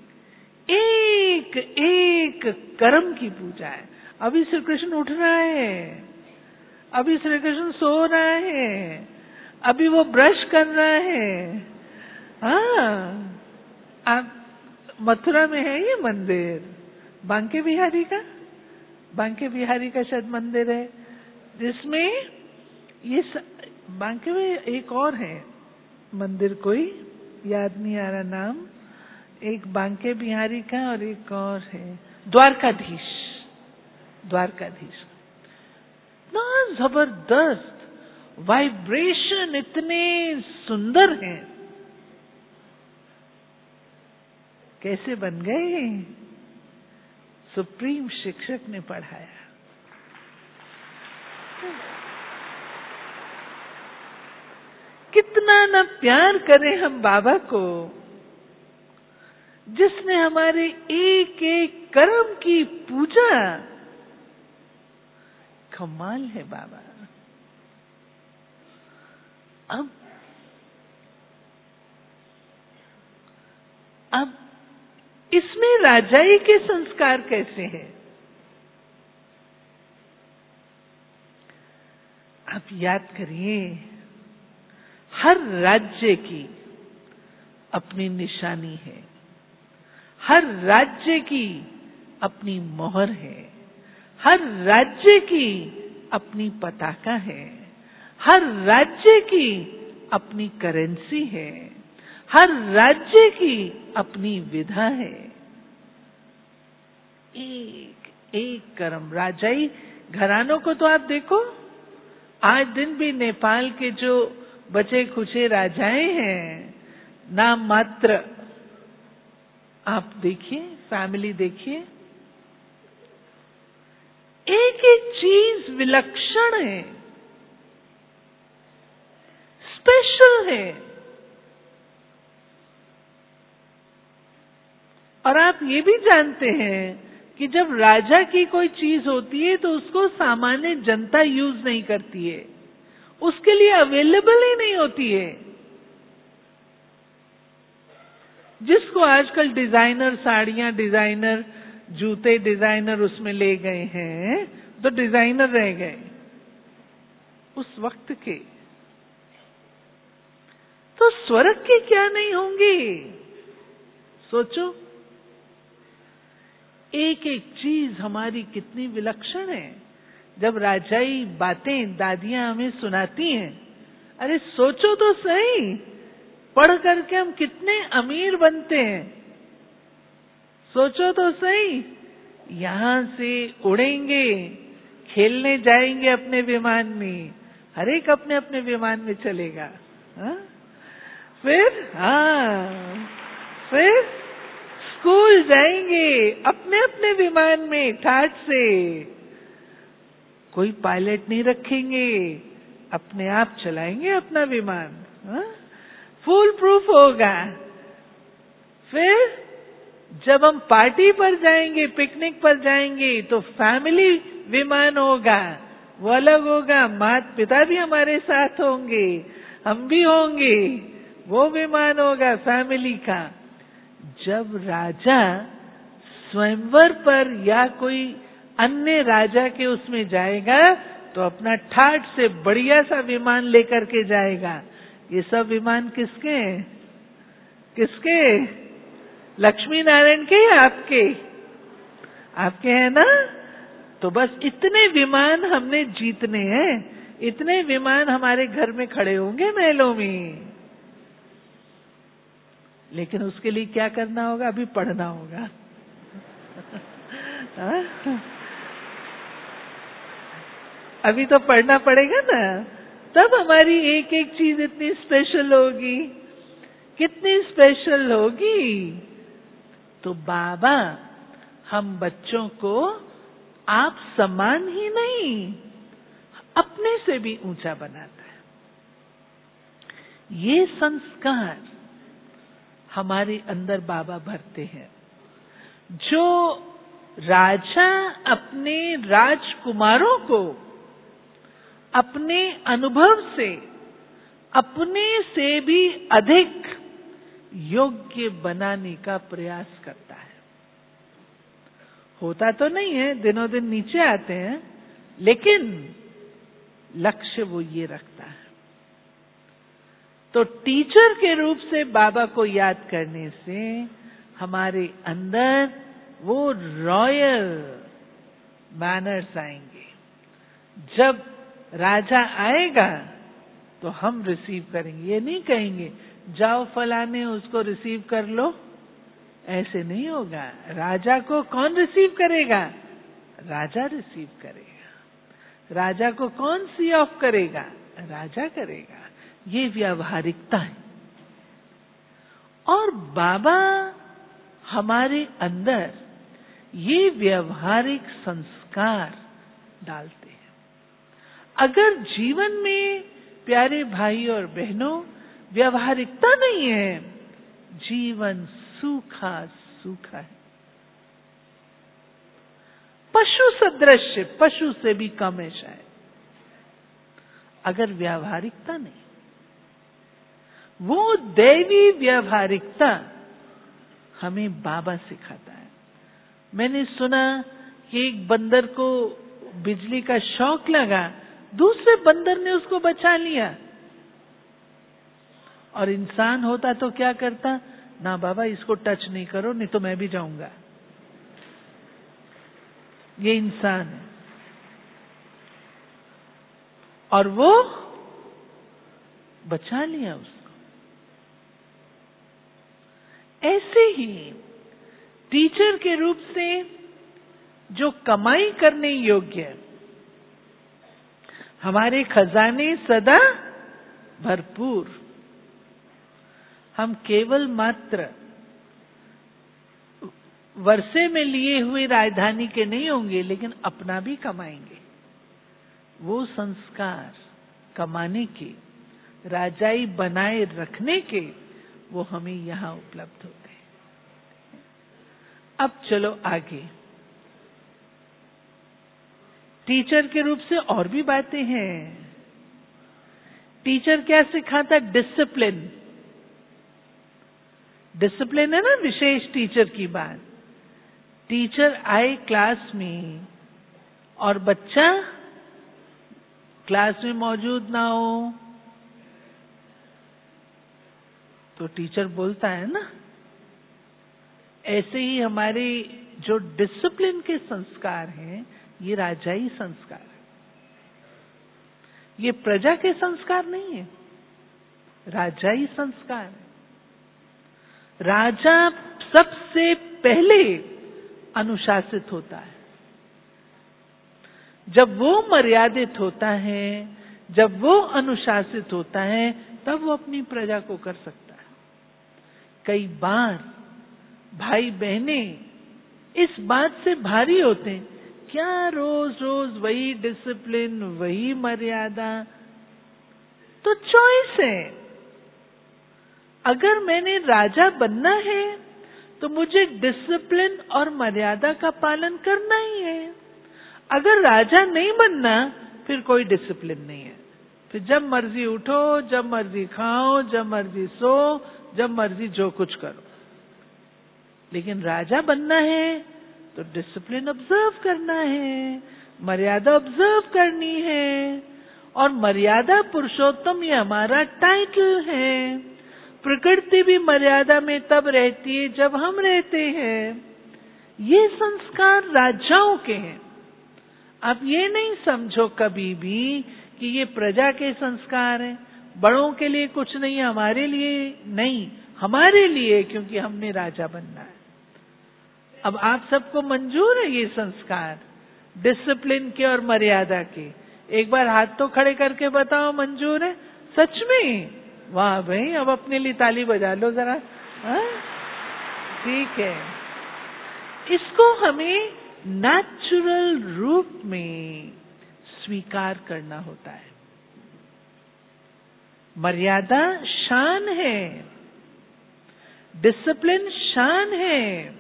एक एक कर्म की पूजा है। अभी श्री कृष्ण उठ रहा है, अभी श्री कृष्ण सो रहा है, अभी वो ब्रश कर रहा है। हाँ, आप मथुरा में है ये मंदिर, बांके बिहारी का, बांके बिहारी का शायद मंदिर है, जिसमें ये स... बांके में एक और है मंदिर, कोई याद नहीं आ रहा नाम, एक बांके बिहारी का और एक और है द्वारकाधीश, द्वारकाधीश। ना जबरदस्त वाइब्रेशन, इतने सुंदर हैं। कैसे बन गए? सुप्रीम शिक्षक ने पढ़ाया। कितना न प्यार करें हम बाबा को, जिसने हमारे एक एक कर्म की पूजा। कमाल है बाबा। अब अब इसमें राजाई के संस्कार कैसे हैं? आप याद करिए, हर राज्य की अपनी निशानी है, हर राज्य की अपनी मोहर है, हर राज्य की अपनी पताका है, हर राज्य की अपनी करेंसी है, हर राज्य की अपनी विधा है। एक एक कर्म। राजाई घरानों को तो आप देखो, आज दिन भी नेपाल के जो बचे खुचे राजाएं हैं, नाम मात्र, आप देखिए, फैमिली देखिए, एक एक चीज विलक्षण है, स्पेशल है। और आप ये भी जानते हैं कि जब राजा की कोई चीज होती है तो उसको सामान्य जनता यूज नहीं करती है, उसके लिए अवेलेबल ही नहीं होती है। जिसको आजकल डिजाइनर साड़ियां, डिजाइनर जूते, डिजाइनर उसमें ले गए हैं, तो डिजाइनर रह गए। उस वक्त के तो स्वर्ग के क्या नहीं होंगे? सोचो, एक एक चीज हमारी कितनी विलक्षण है। जब राजाई बातें दादियां हमें सुनाती हैं, अरे सोचो तो सही, पढ़ करके हम कितने अमीर बनते हैं। सोचो तो सही, यहां से उड़ेंगे, खेलने जाएंगे अपने विमान में, हर एक अपने अपने विमान में चलेगा। हा? फिर हाँ फिर स्कूल जाएंगे अपने अपने विमान में ठाठ से, कोई पायलट नहीं रखेंगे, अपने आप चलाएंगे अपना विमान। हा? फुल प्रूफ होगा। फिर जब हम पार्टी पर जाएंगे, पिकनिक पर जाएंगे, तो फैमिली विमान होगा, वो अलग होगा, माता पिता भी हमारे साथ होंगे, हम भी होंगे, वो विमान होगा फैमिली का। जब राजा स्वयंवर पर या कोई अन्य राजा के उसमें जाएगा तो अपना ठाठ से बढ़िया सा विमान लेकर के जाएगा। ये सब विमान किसके हैं? किसके? लक्ष्मी नारायण के या आपके? आपके हैं ना? तो बस इतने विमान हमने जीतने हैं, इतने विमान हमारे घर में खड़े होंगे महलों में। लेकिन उसके लिए क्या करना होगा? अभी पढ़ना होगा। अभी तो पढ़ना पड़ेगा ना, तब हमारी एक एक चीज इतनी स्पेशल होगी। कितनी स्पेशल होगी? तो बाबा हम बच्चों को आप समान ही नहीं, अपने से भी ऊंचा बनाता है। ये संस्कार हमारे अंदर बाबा भरते हैं। जो राजा अपने राजकुमारों को अपने अनुभव से अपने से भी अधिक योग्य बनाने का प्रयास करता है। होता तो नहीं है, दिनों दिन नीचे आते हैं, लेकिन लक्ष्य वो ये रखता है। तो टीचर के रूप से बाबा को याद करने से हमारे अंदर वो रॉयल मैनर्स आएंगे। जब राजा आएगा तो हम रिसीव करेंगे। ये नहीं कहेंगे जाओ फलाने उसको रिसीव कर लो, ऐसे नहीं होगा। राजा को कौन रिसीव करेगा? राजा रिसीव करेगा। राजा को कौन सी ऑफ करेगा? राजा करेगा। ये व्यावहारिकता है। और बाबा हमारे अंदर ये व्यावहारिक संस्कार डालते हैं। अगर जीवन में प्यारे भाई और बहनों व्यावहारिकता नहीं है, जीवन सूखा सूखा है। पशु सदृश, पशु से भी कम है शायद, अगर व्यावहारिकता नहीं। वो दैवी व्यावहारिकता हमें बाबा सिखाता है। मैंने सुना कि एक बंदर को बिजली का शॉक लगा, दूसरे बंदर ने उसको बचा लिया। और इंसान होता तो क्या करता? ना बाबा इसको टच नहीं करो, नहीं तो मैं भी जाऊंगा। ये इंसान है। और वो बचा लिया उसको। ऐसे ही टीचर के रूप से जो कमाई करने योग्य है, हमारे खजाने सदा भरपूर। हम केवल मात्र वर्षे में लिए हुए राजधानी के नहीं होंगे, लेकिन अपना भी कमाएंगे। वो संस्कार कमाने के, राजाई बनाए रखने के, वो हमें यहां उपलब्ध होते हैं। अब चलो आगे। टीचर के रूप से और भी बातें हैं। टीचर क्या सिखाता? डिसिप्लिन। डिसिप्लिन है ना विशेष टीचर की बात। टीचर आए क्लास में और बच्चा क्लास में मौजूद ना हो तो टीचर बोलता है ना। ऐसे ही हमारे जो डिसिप्लिन के संस्कार हैं, ये राजाई संस्कार है। ये प्रजा के संस्कार नहीं है, राजाई संस्कार है। राजा सबसे पहले अनुशासित होता है। जब वो मर्यादित होता है, जब वो अनुशासित होता है, तब वो अपनी प्रजा को कर सकता है। कई बार भाई बहने इस बात से भारी होते हैं, क्या रोज रोज वही डिसिप्लिन, वही मर्यादा। तो चॉइस है। अगर मैंने राजा बनना है तो मुझे डिसिप्लिन और मर्यादा का पालन करना ही है। अगर राजा नहीं बनना, फिर कोई डिसिप्लिन नहीं है। फिर जब मर्जी उठो, जब मर्जी खाओ, जब मर्जी सो, जब मर्जी जो कुछ करो। लेकिन राजा बनना है तो डिसिप्लिन ऑब्जर्व करना है, मर्यादा ऑब्जर्व करनी है। और मर्यादा पुरुषोत्तम ये हमारा टाइटल है। प्रकृति भी मर्यादा में तब रहती है जब हम रहते हैं। ये संस्कार राजाओं के हैं। आप ये नहीं समझो कभी भी कि ये प्रजा के संस्कार हैं, बड़ों के लिए कुछ नहीं, हमारे लिए नहीं। हमारे लिए, क्योंकि हमने राजा बनना है। अब आप सबको मंजूर है ये संस्कार डिसिप्लिन के और मर्यादा के? एक बार हाथ तो खड़े करके बताओ, मंजूर है सच में? वाह भाई, अब अपने लिए ताली बजा लो जरा। हाँ? ठीक है, इसको हमें नेचुरल रूप में स्वीकार करना होता है। मर्यादा शान है, डिसिप्लिन शान है।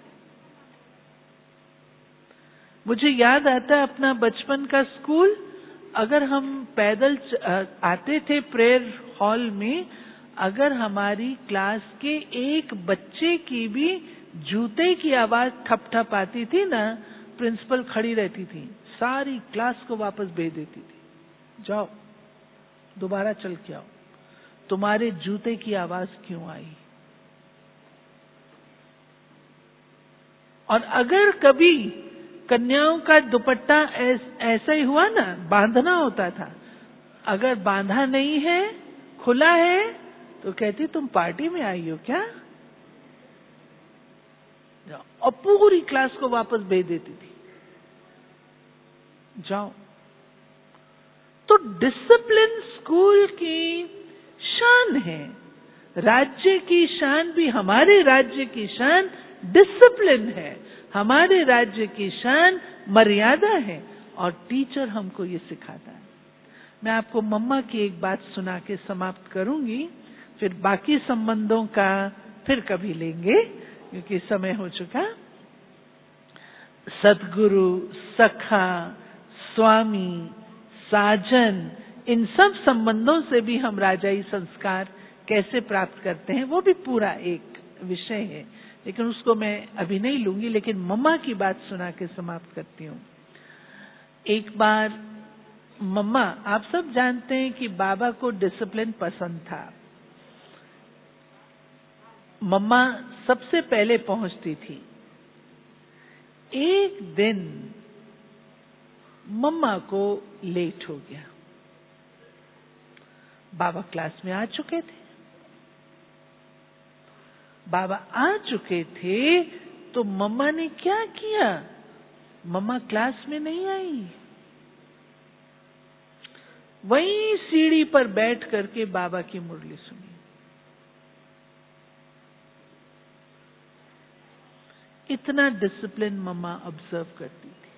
मुझे याद आता है अपना बचपन का स्कूल। अगर हम पैदल आते थे प्रेयर हॉल में, अगर हमारी क्लास के एक बच्चे की भी जूते की आवाज ठप ठप आती थी ना, प्रिंसिपल खड़ी रहती थी, सारी क्लास को वापस भेज देती थी, जाओ दोबारा चल के आओ, तुम्हारे जूते की आवाज क्यों आई। और अगर कभी कन्याओं का दुपट्टा ऐस, ऐसा ही हुआ ना, बांधना होता था, अगर बांधा नहीं है, खुला है, तो कहती तुम पार्टी में आई हो क्या, और पूरी क्लास को वापस भेज देती थी, जाओ। तो डिसिप्लिन स्कूल की शान है, राज्य की शान भी, हमारे राज्य की शान डिसिप्लिन है, हमारे राज्य की शान मर्यादा है, और टीचर हमको ये सिखाता है। मैं आपको मम्मा की एक बात सुना के समाप्त करूंगी, फिर बाकी संबंधों का फिर कभी लेंगे क्योंकि समय हो चुका। सद्गुरु, सखा, स्वामी, साजन, इन सब संबंधों से भी हम राजाई संस्कार कैसे प्राप्त करते हैं, वो भी पूरा एक विषय है, लेकिन उसको मैं अभी नहीं लूंगी। लेकिन मम्मा की बात सुना के समाप्त करती हूँ। एक बार मम्मा, आप सब जानते हैं कि बाबा को डिसिप्लिन पसंद था। मम्मा सबसे पहले पहुंचती थी। एक दिन मम्मा को लेट हो गया, बाबा क्लास में आ चुके थे। बाबा आ चुके थे तो मम्मा ने क्या किया, मम्मा क्लास में नहीं आई, वहीं सीढ़ी पर बैठ करके बाबा की मुरली सुनी। इतना डिसिप्लिन मम्मा ऑब्जर्व करती थी।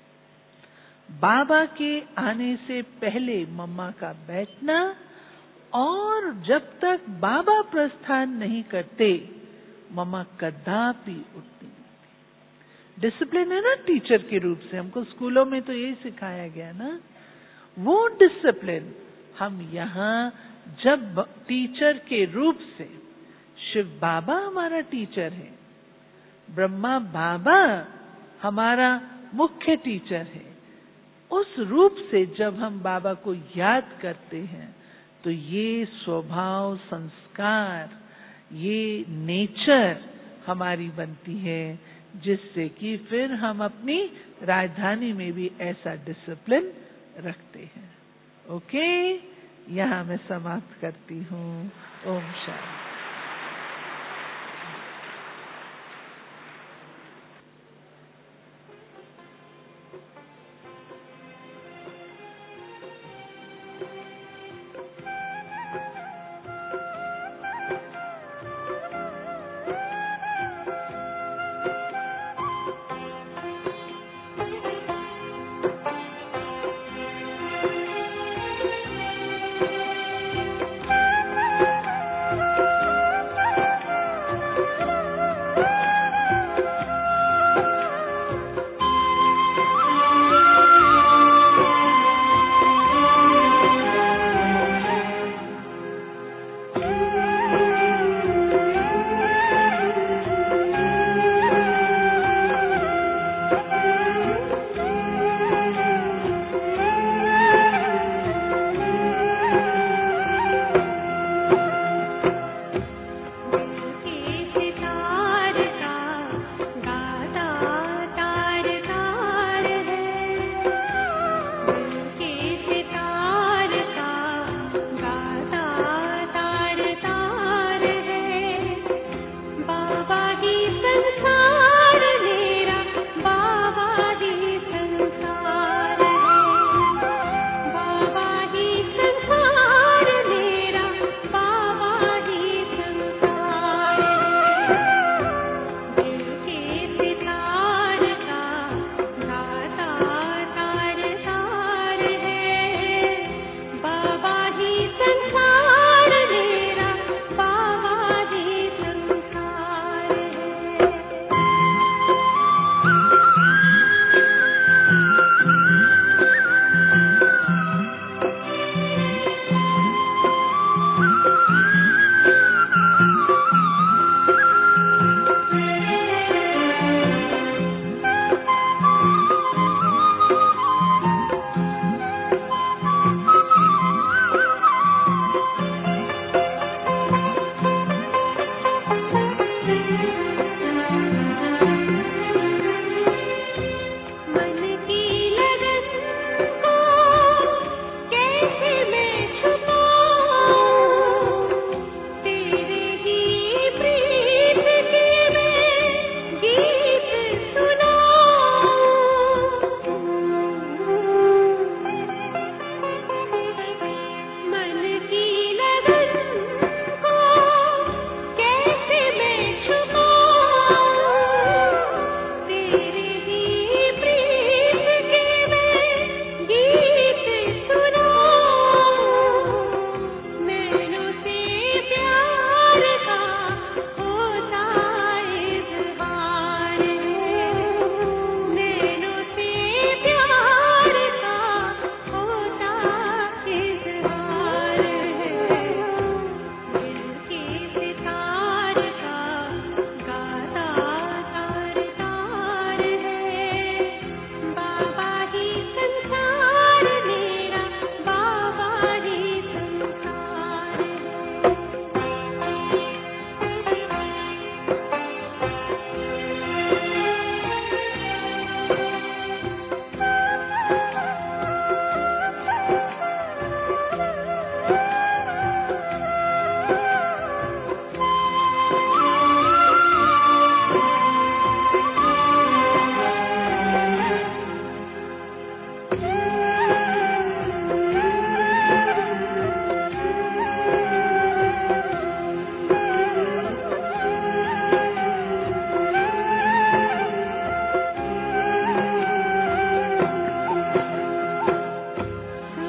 बाबा के आने से पहले मम्मा का बैठना, और जब तक बाबा प्रस्थान नहीं करते मम्मा कदापि उठती नहीं थी। डिसिप्लिन है ना टीचर के रूप से, हमको स्कूलों में तो यही सिखाया गया ना, वो डिसिप्लिन हम यहाँ जब टीचर के रूप से, शिव बाबा हमारा टीचर है, ब्रह्मा बाबा हमारा मुख्य टीचर है, उस रूप से जब हम बाबा को याद करते हैं तो ये स्वभाव, संस्कार, ये नेचर हमारी बनती है, जिससे कि फिर हम अपनी राजधानी में भी ऐसा डिसिप्लिन रखते हैं। ओके, यहाँ मैं समाप्त करती हूँ। ओम शांति।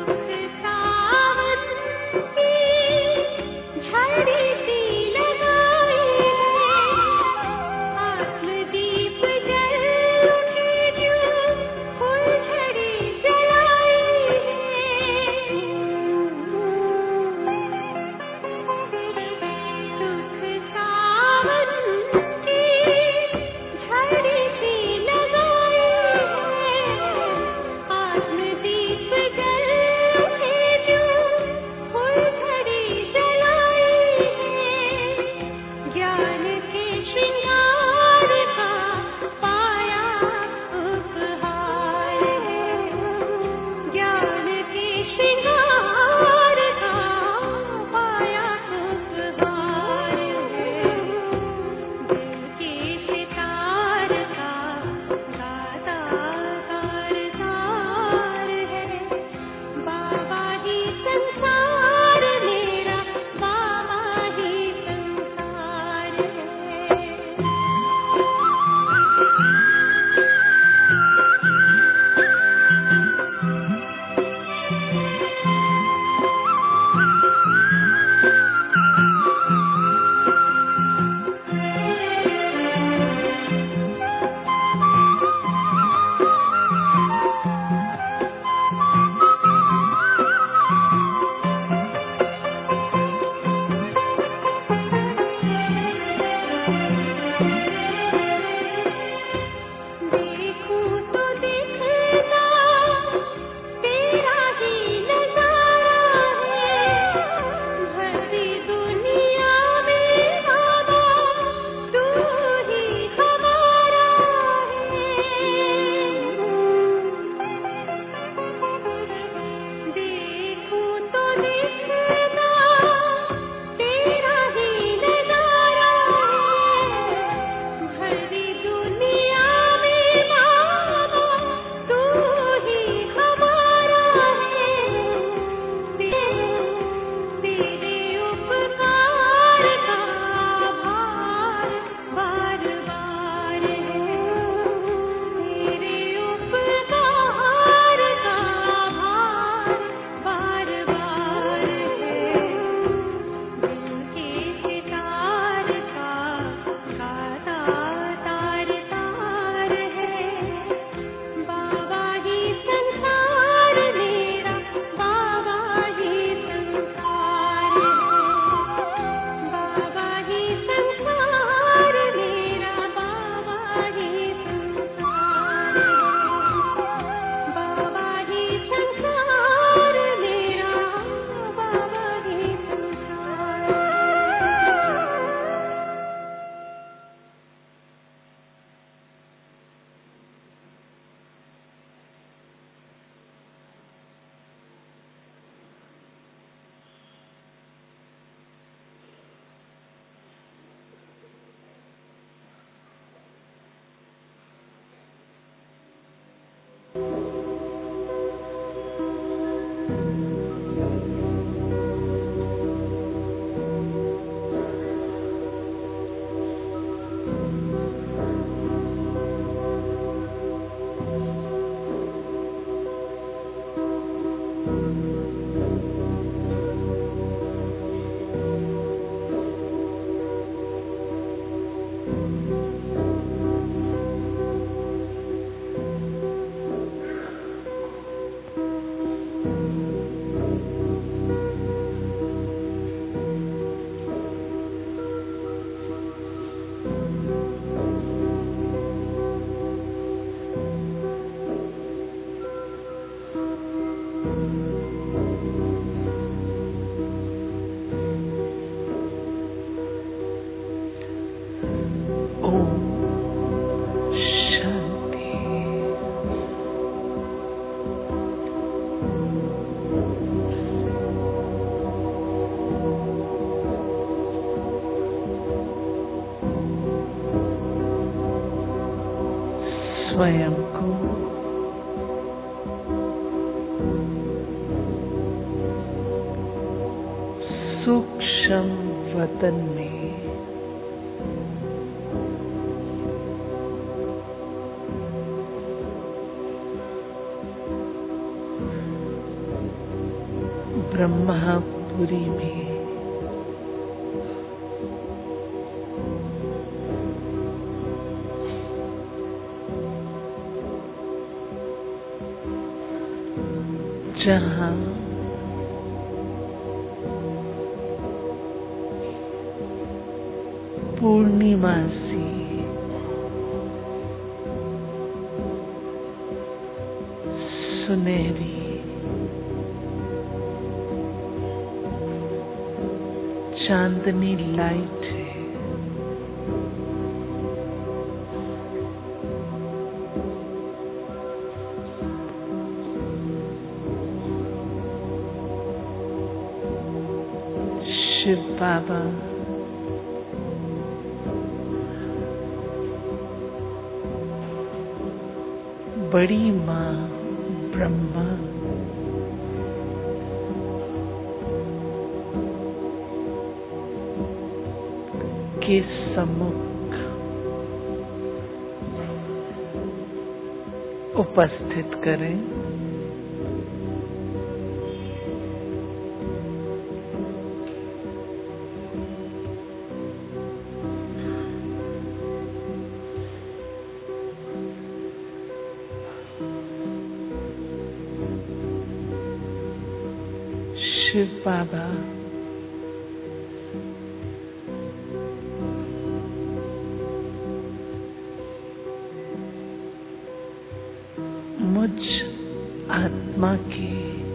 स्वयं को सूक्ष्म वतन में ब्रह्मापुरी में जहाँ पूर्णिमासी सुनहरी चांदनी लाइट है, शिव बाबा बड़ी माँ ब्रह्मा के सम्मुख उपस्थित करें। शिव बाबा मुझ आत्मा के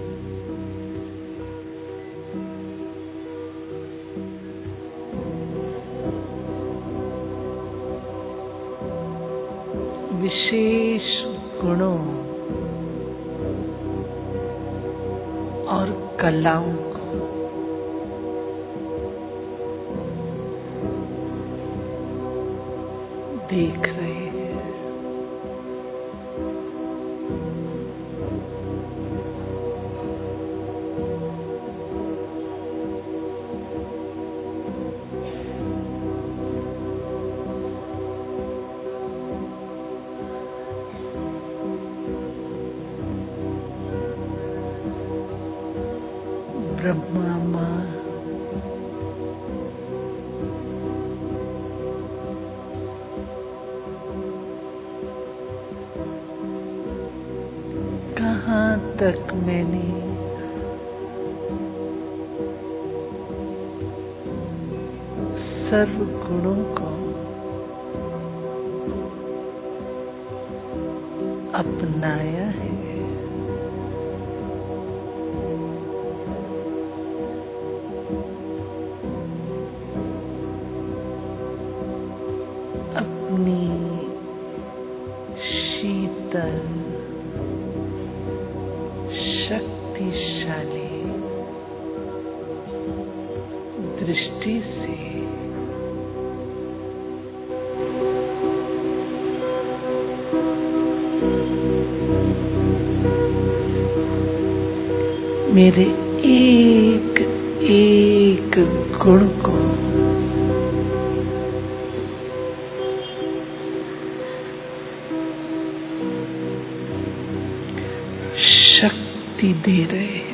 विशेष गुणों और कलाओं को देख रहे हैं। ब्रह्मा माँ कहाँ तक मैंने सर्व गुणों को अपनाया है। अपनी शीतल शक्तिशाली दृष्टि से मेरे एक एक गुण को शक्ति दे रहे हैं।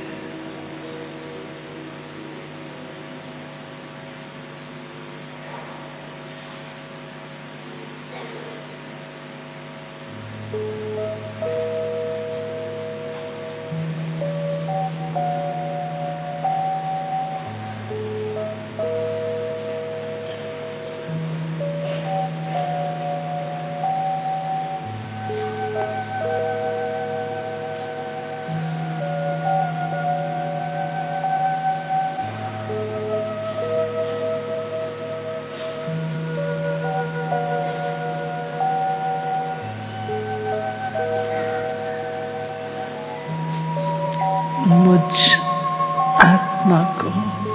मुझ आत्मा को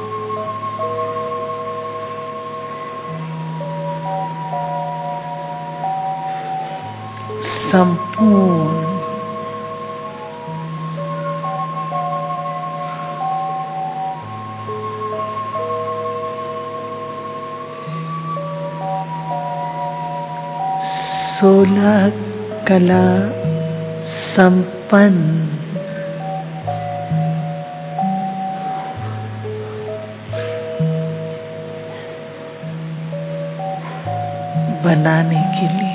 संपूर्ण सोलह कला संपन्न बनाने के लिए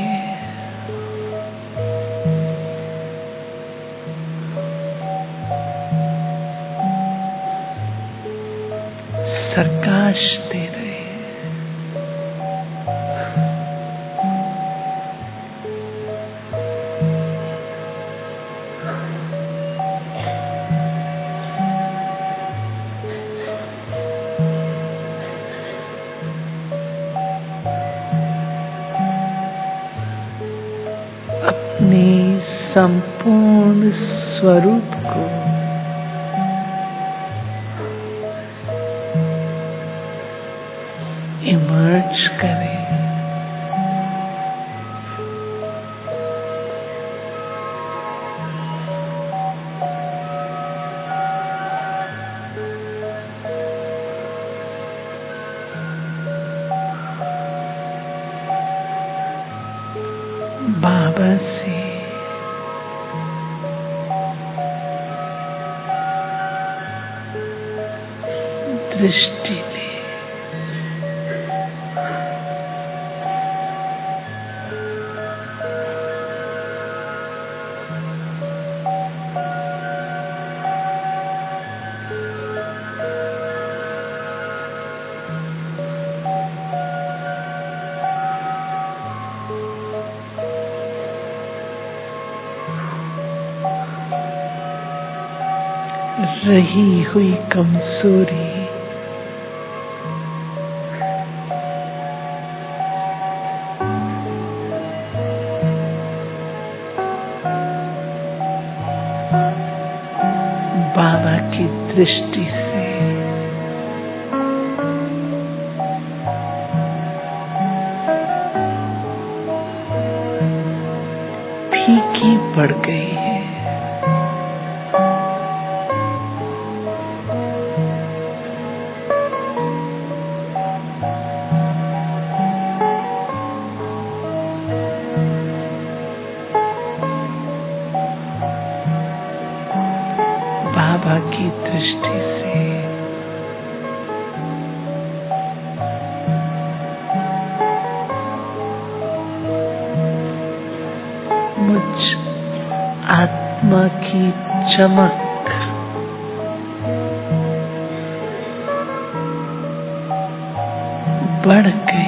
प्रकाश दे रहे हैं। अपने संपूर्ण स्वरूप को इमर्ज करें। बाबा से दृष्टि ले। रही हुई कमजोरी बाबा की दृष्टि से फीकी पड़ गई है। बाबा की दृष्टि से मुझ आत्मा की चमक बढ़ गई।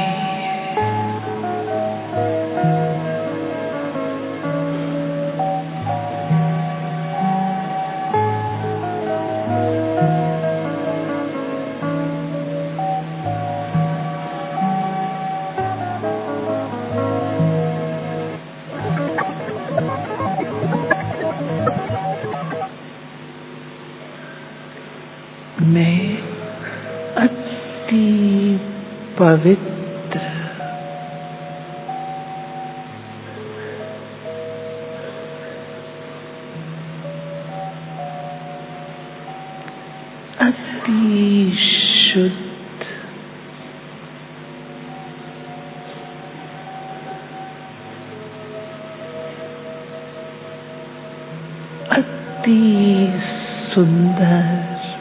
मैं अति पवित्र अति शुद्ध अति सुंदर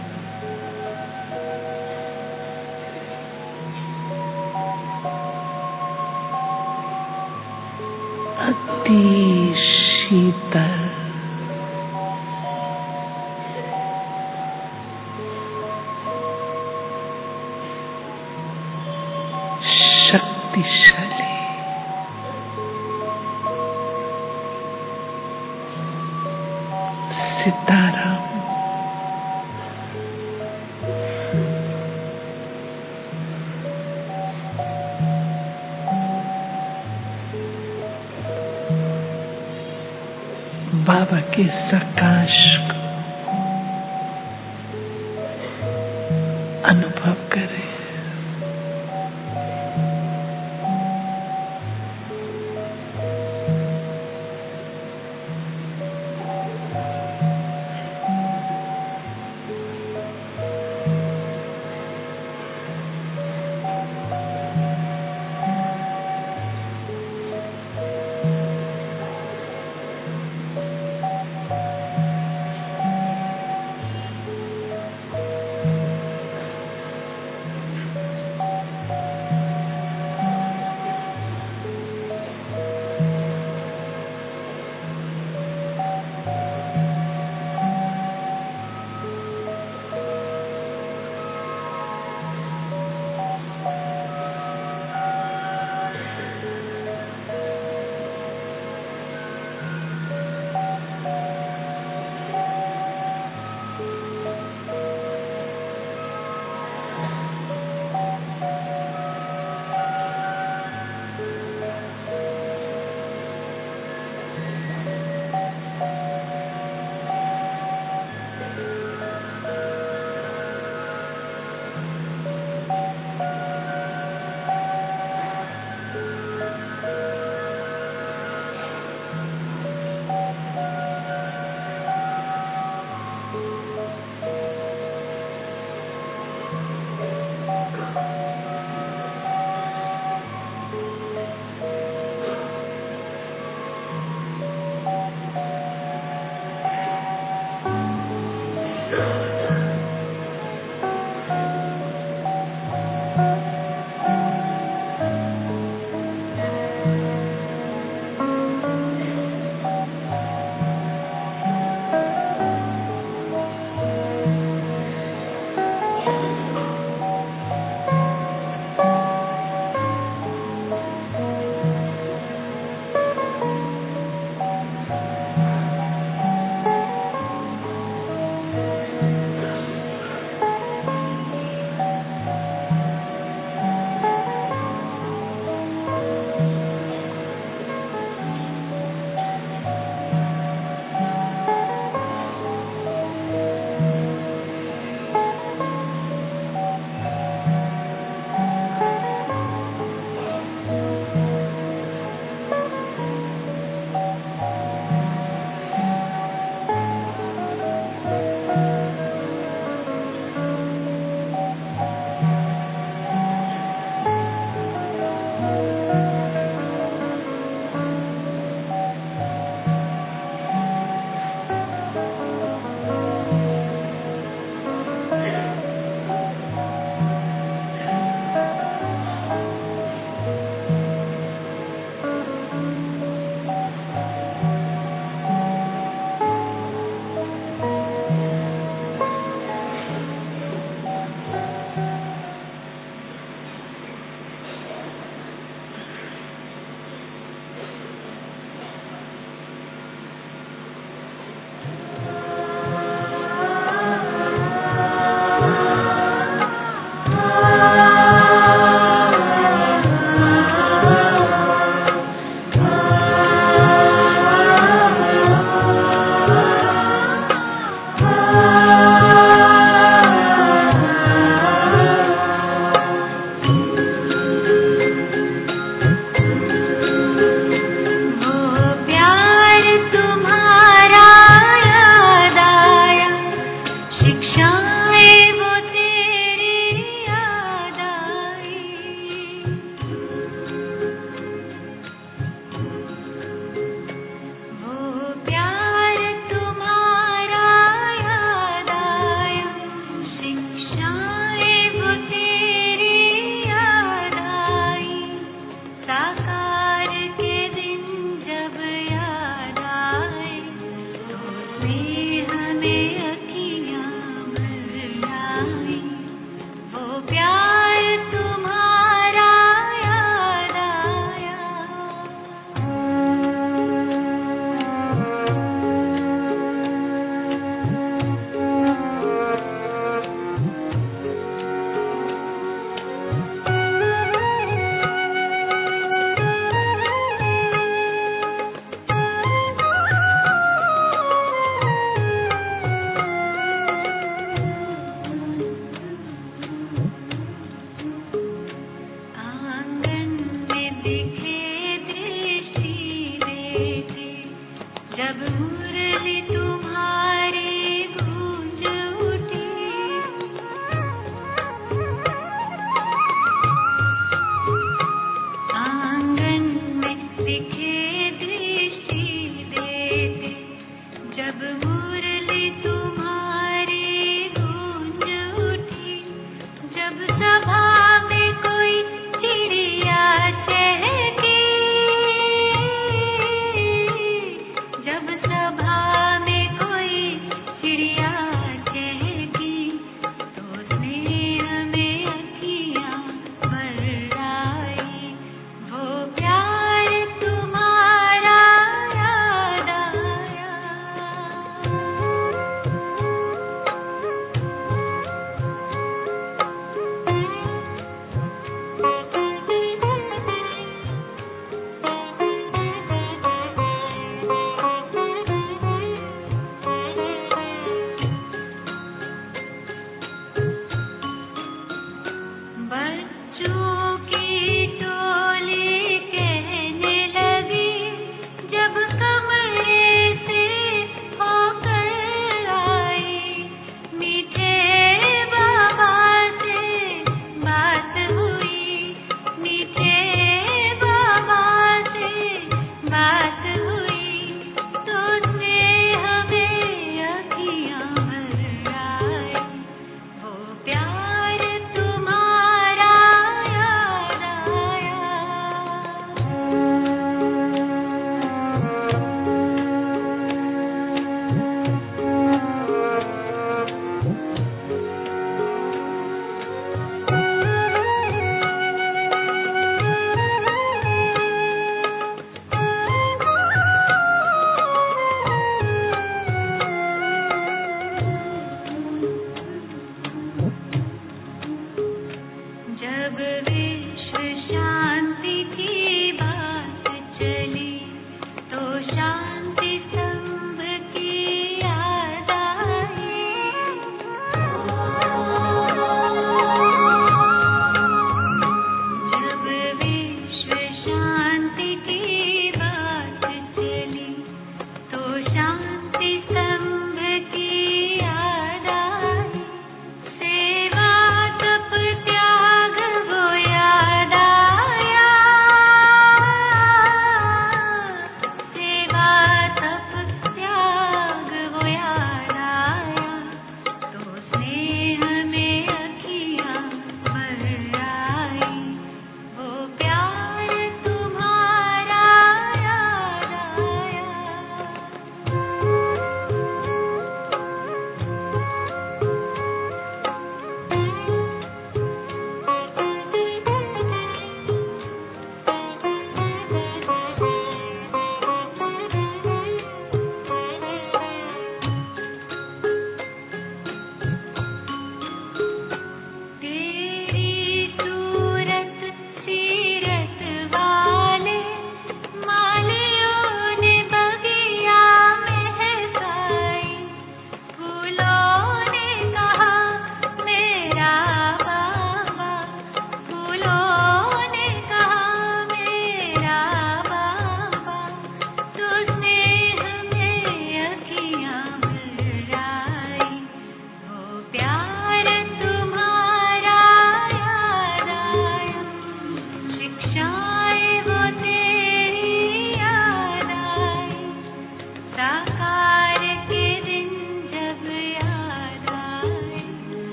अति शीतल शक्तिशाली सितारा बाबा के प्रकाश को अनुभव करें। Thank you.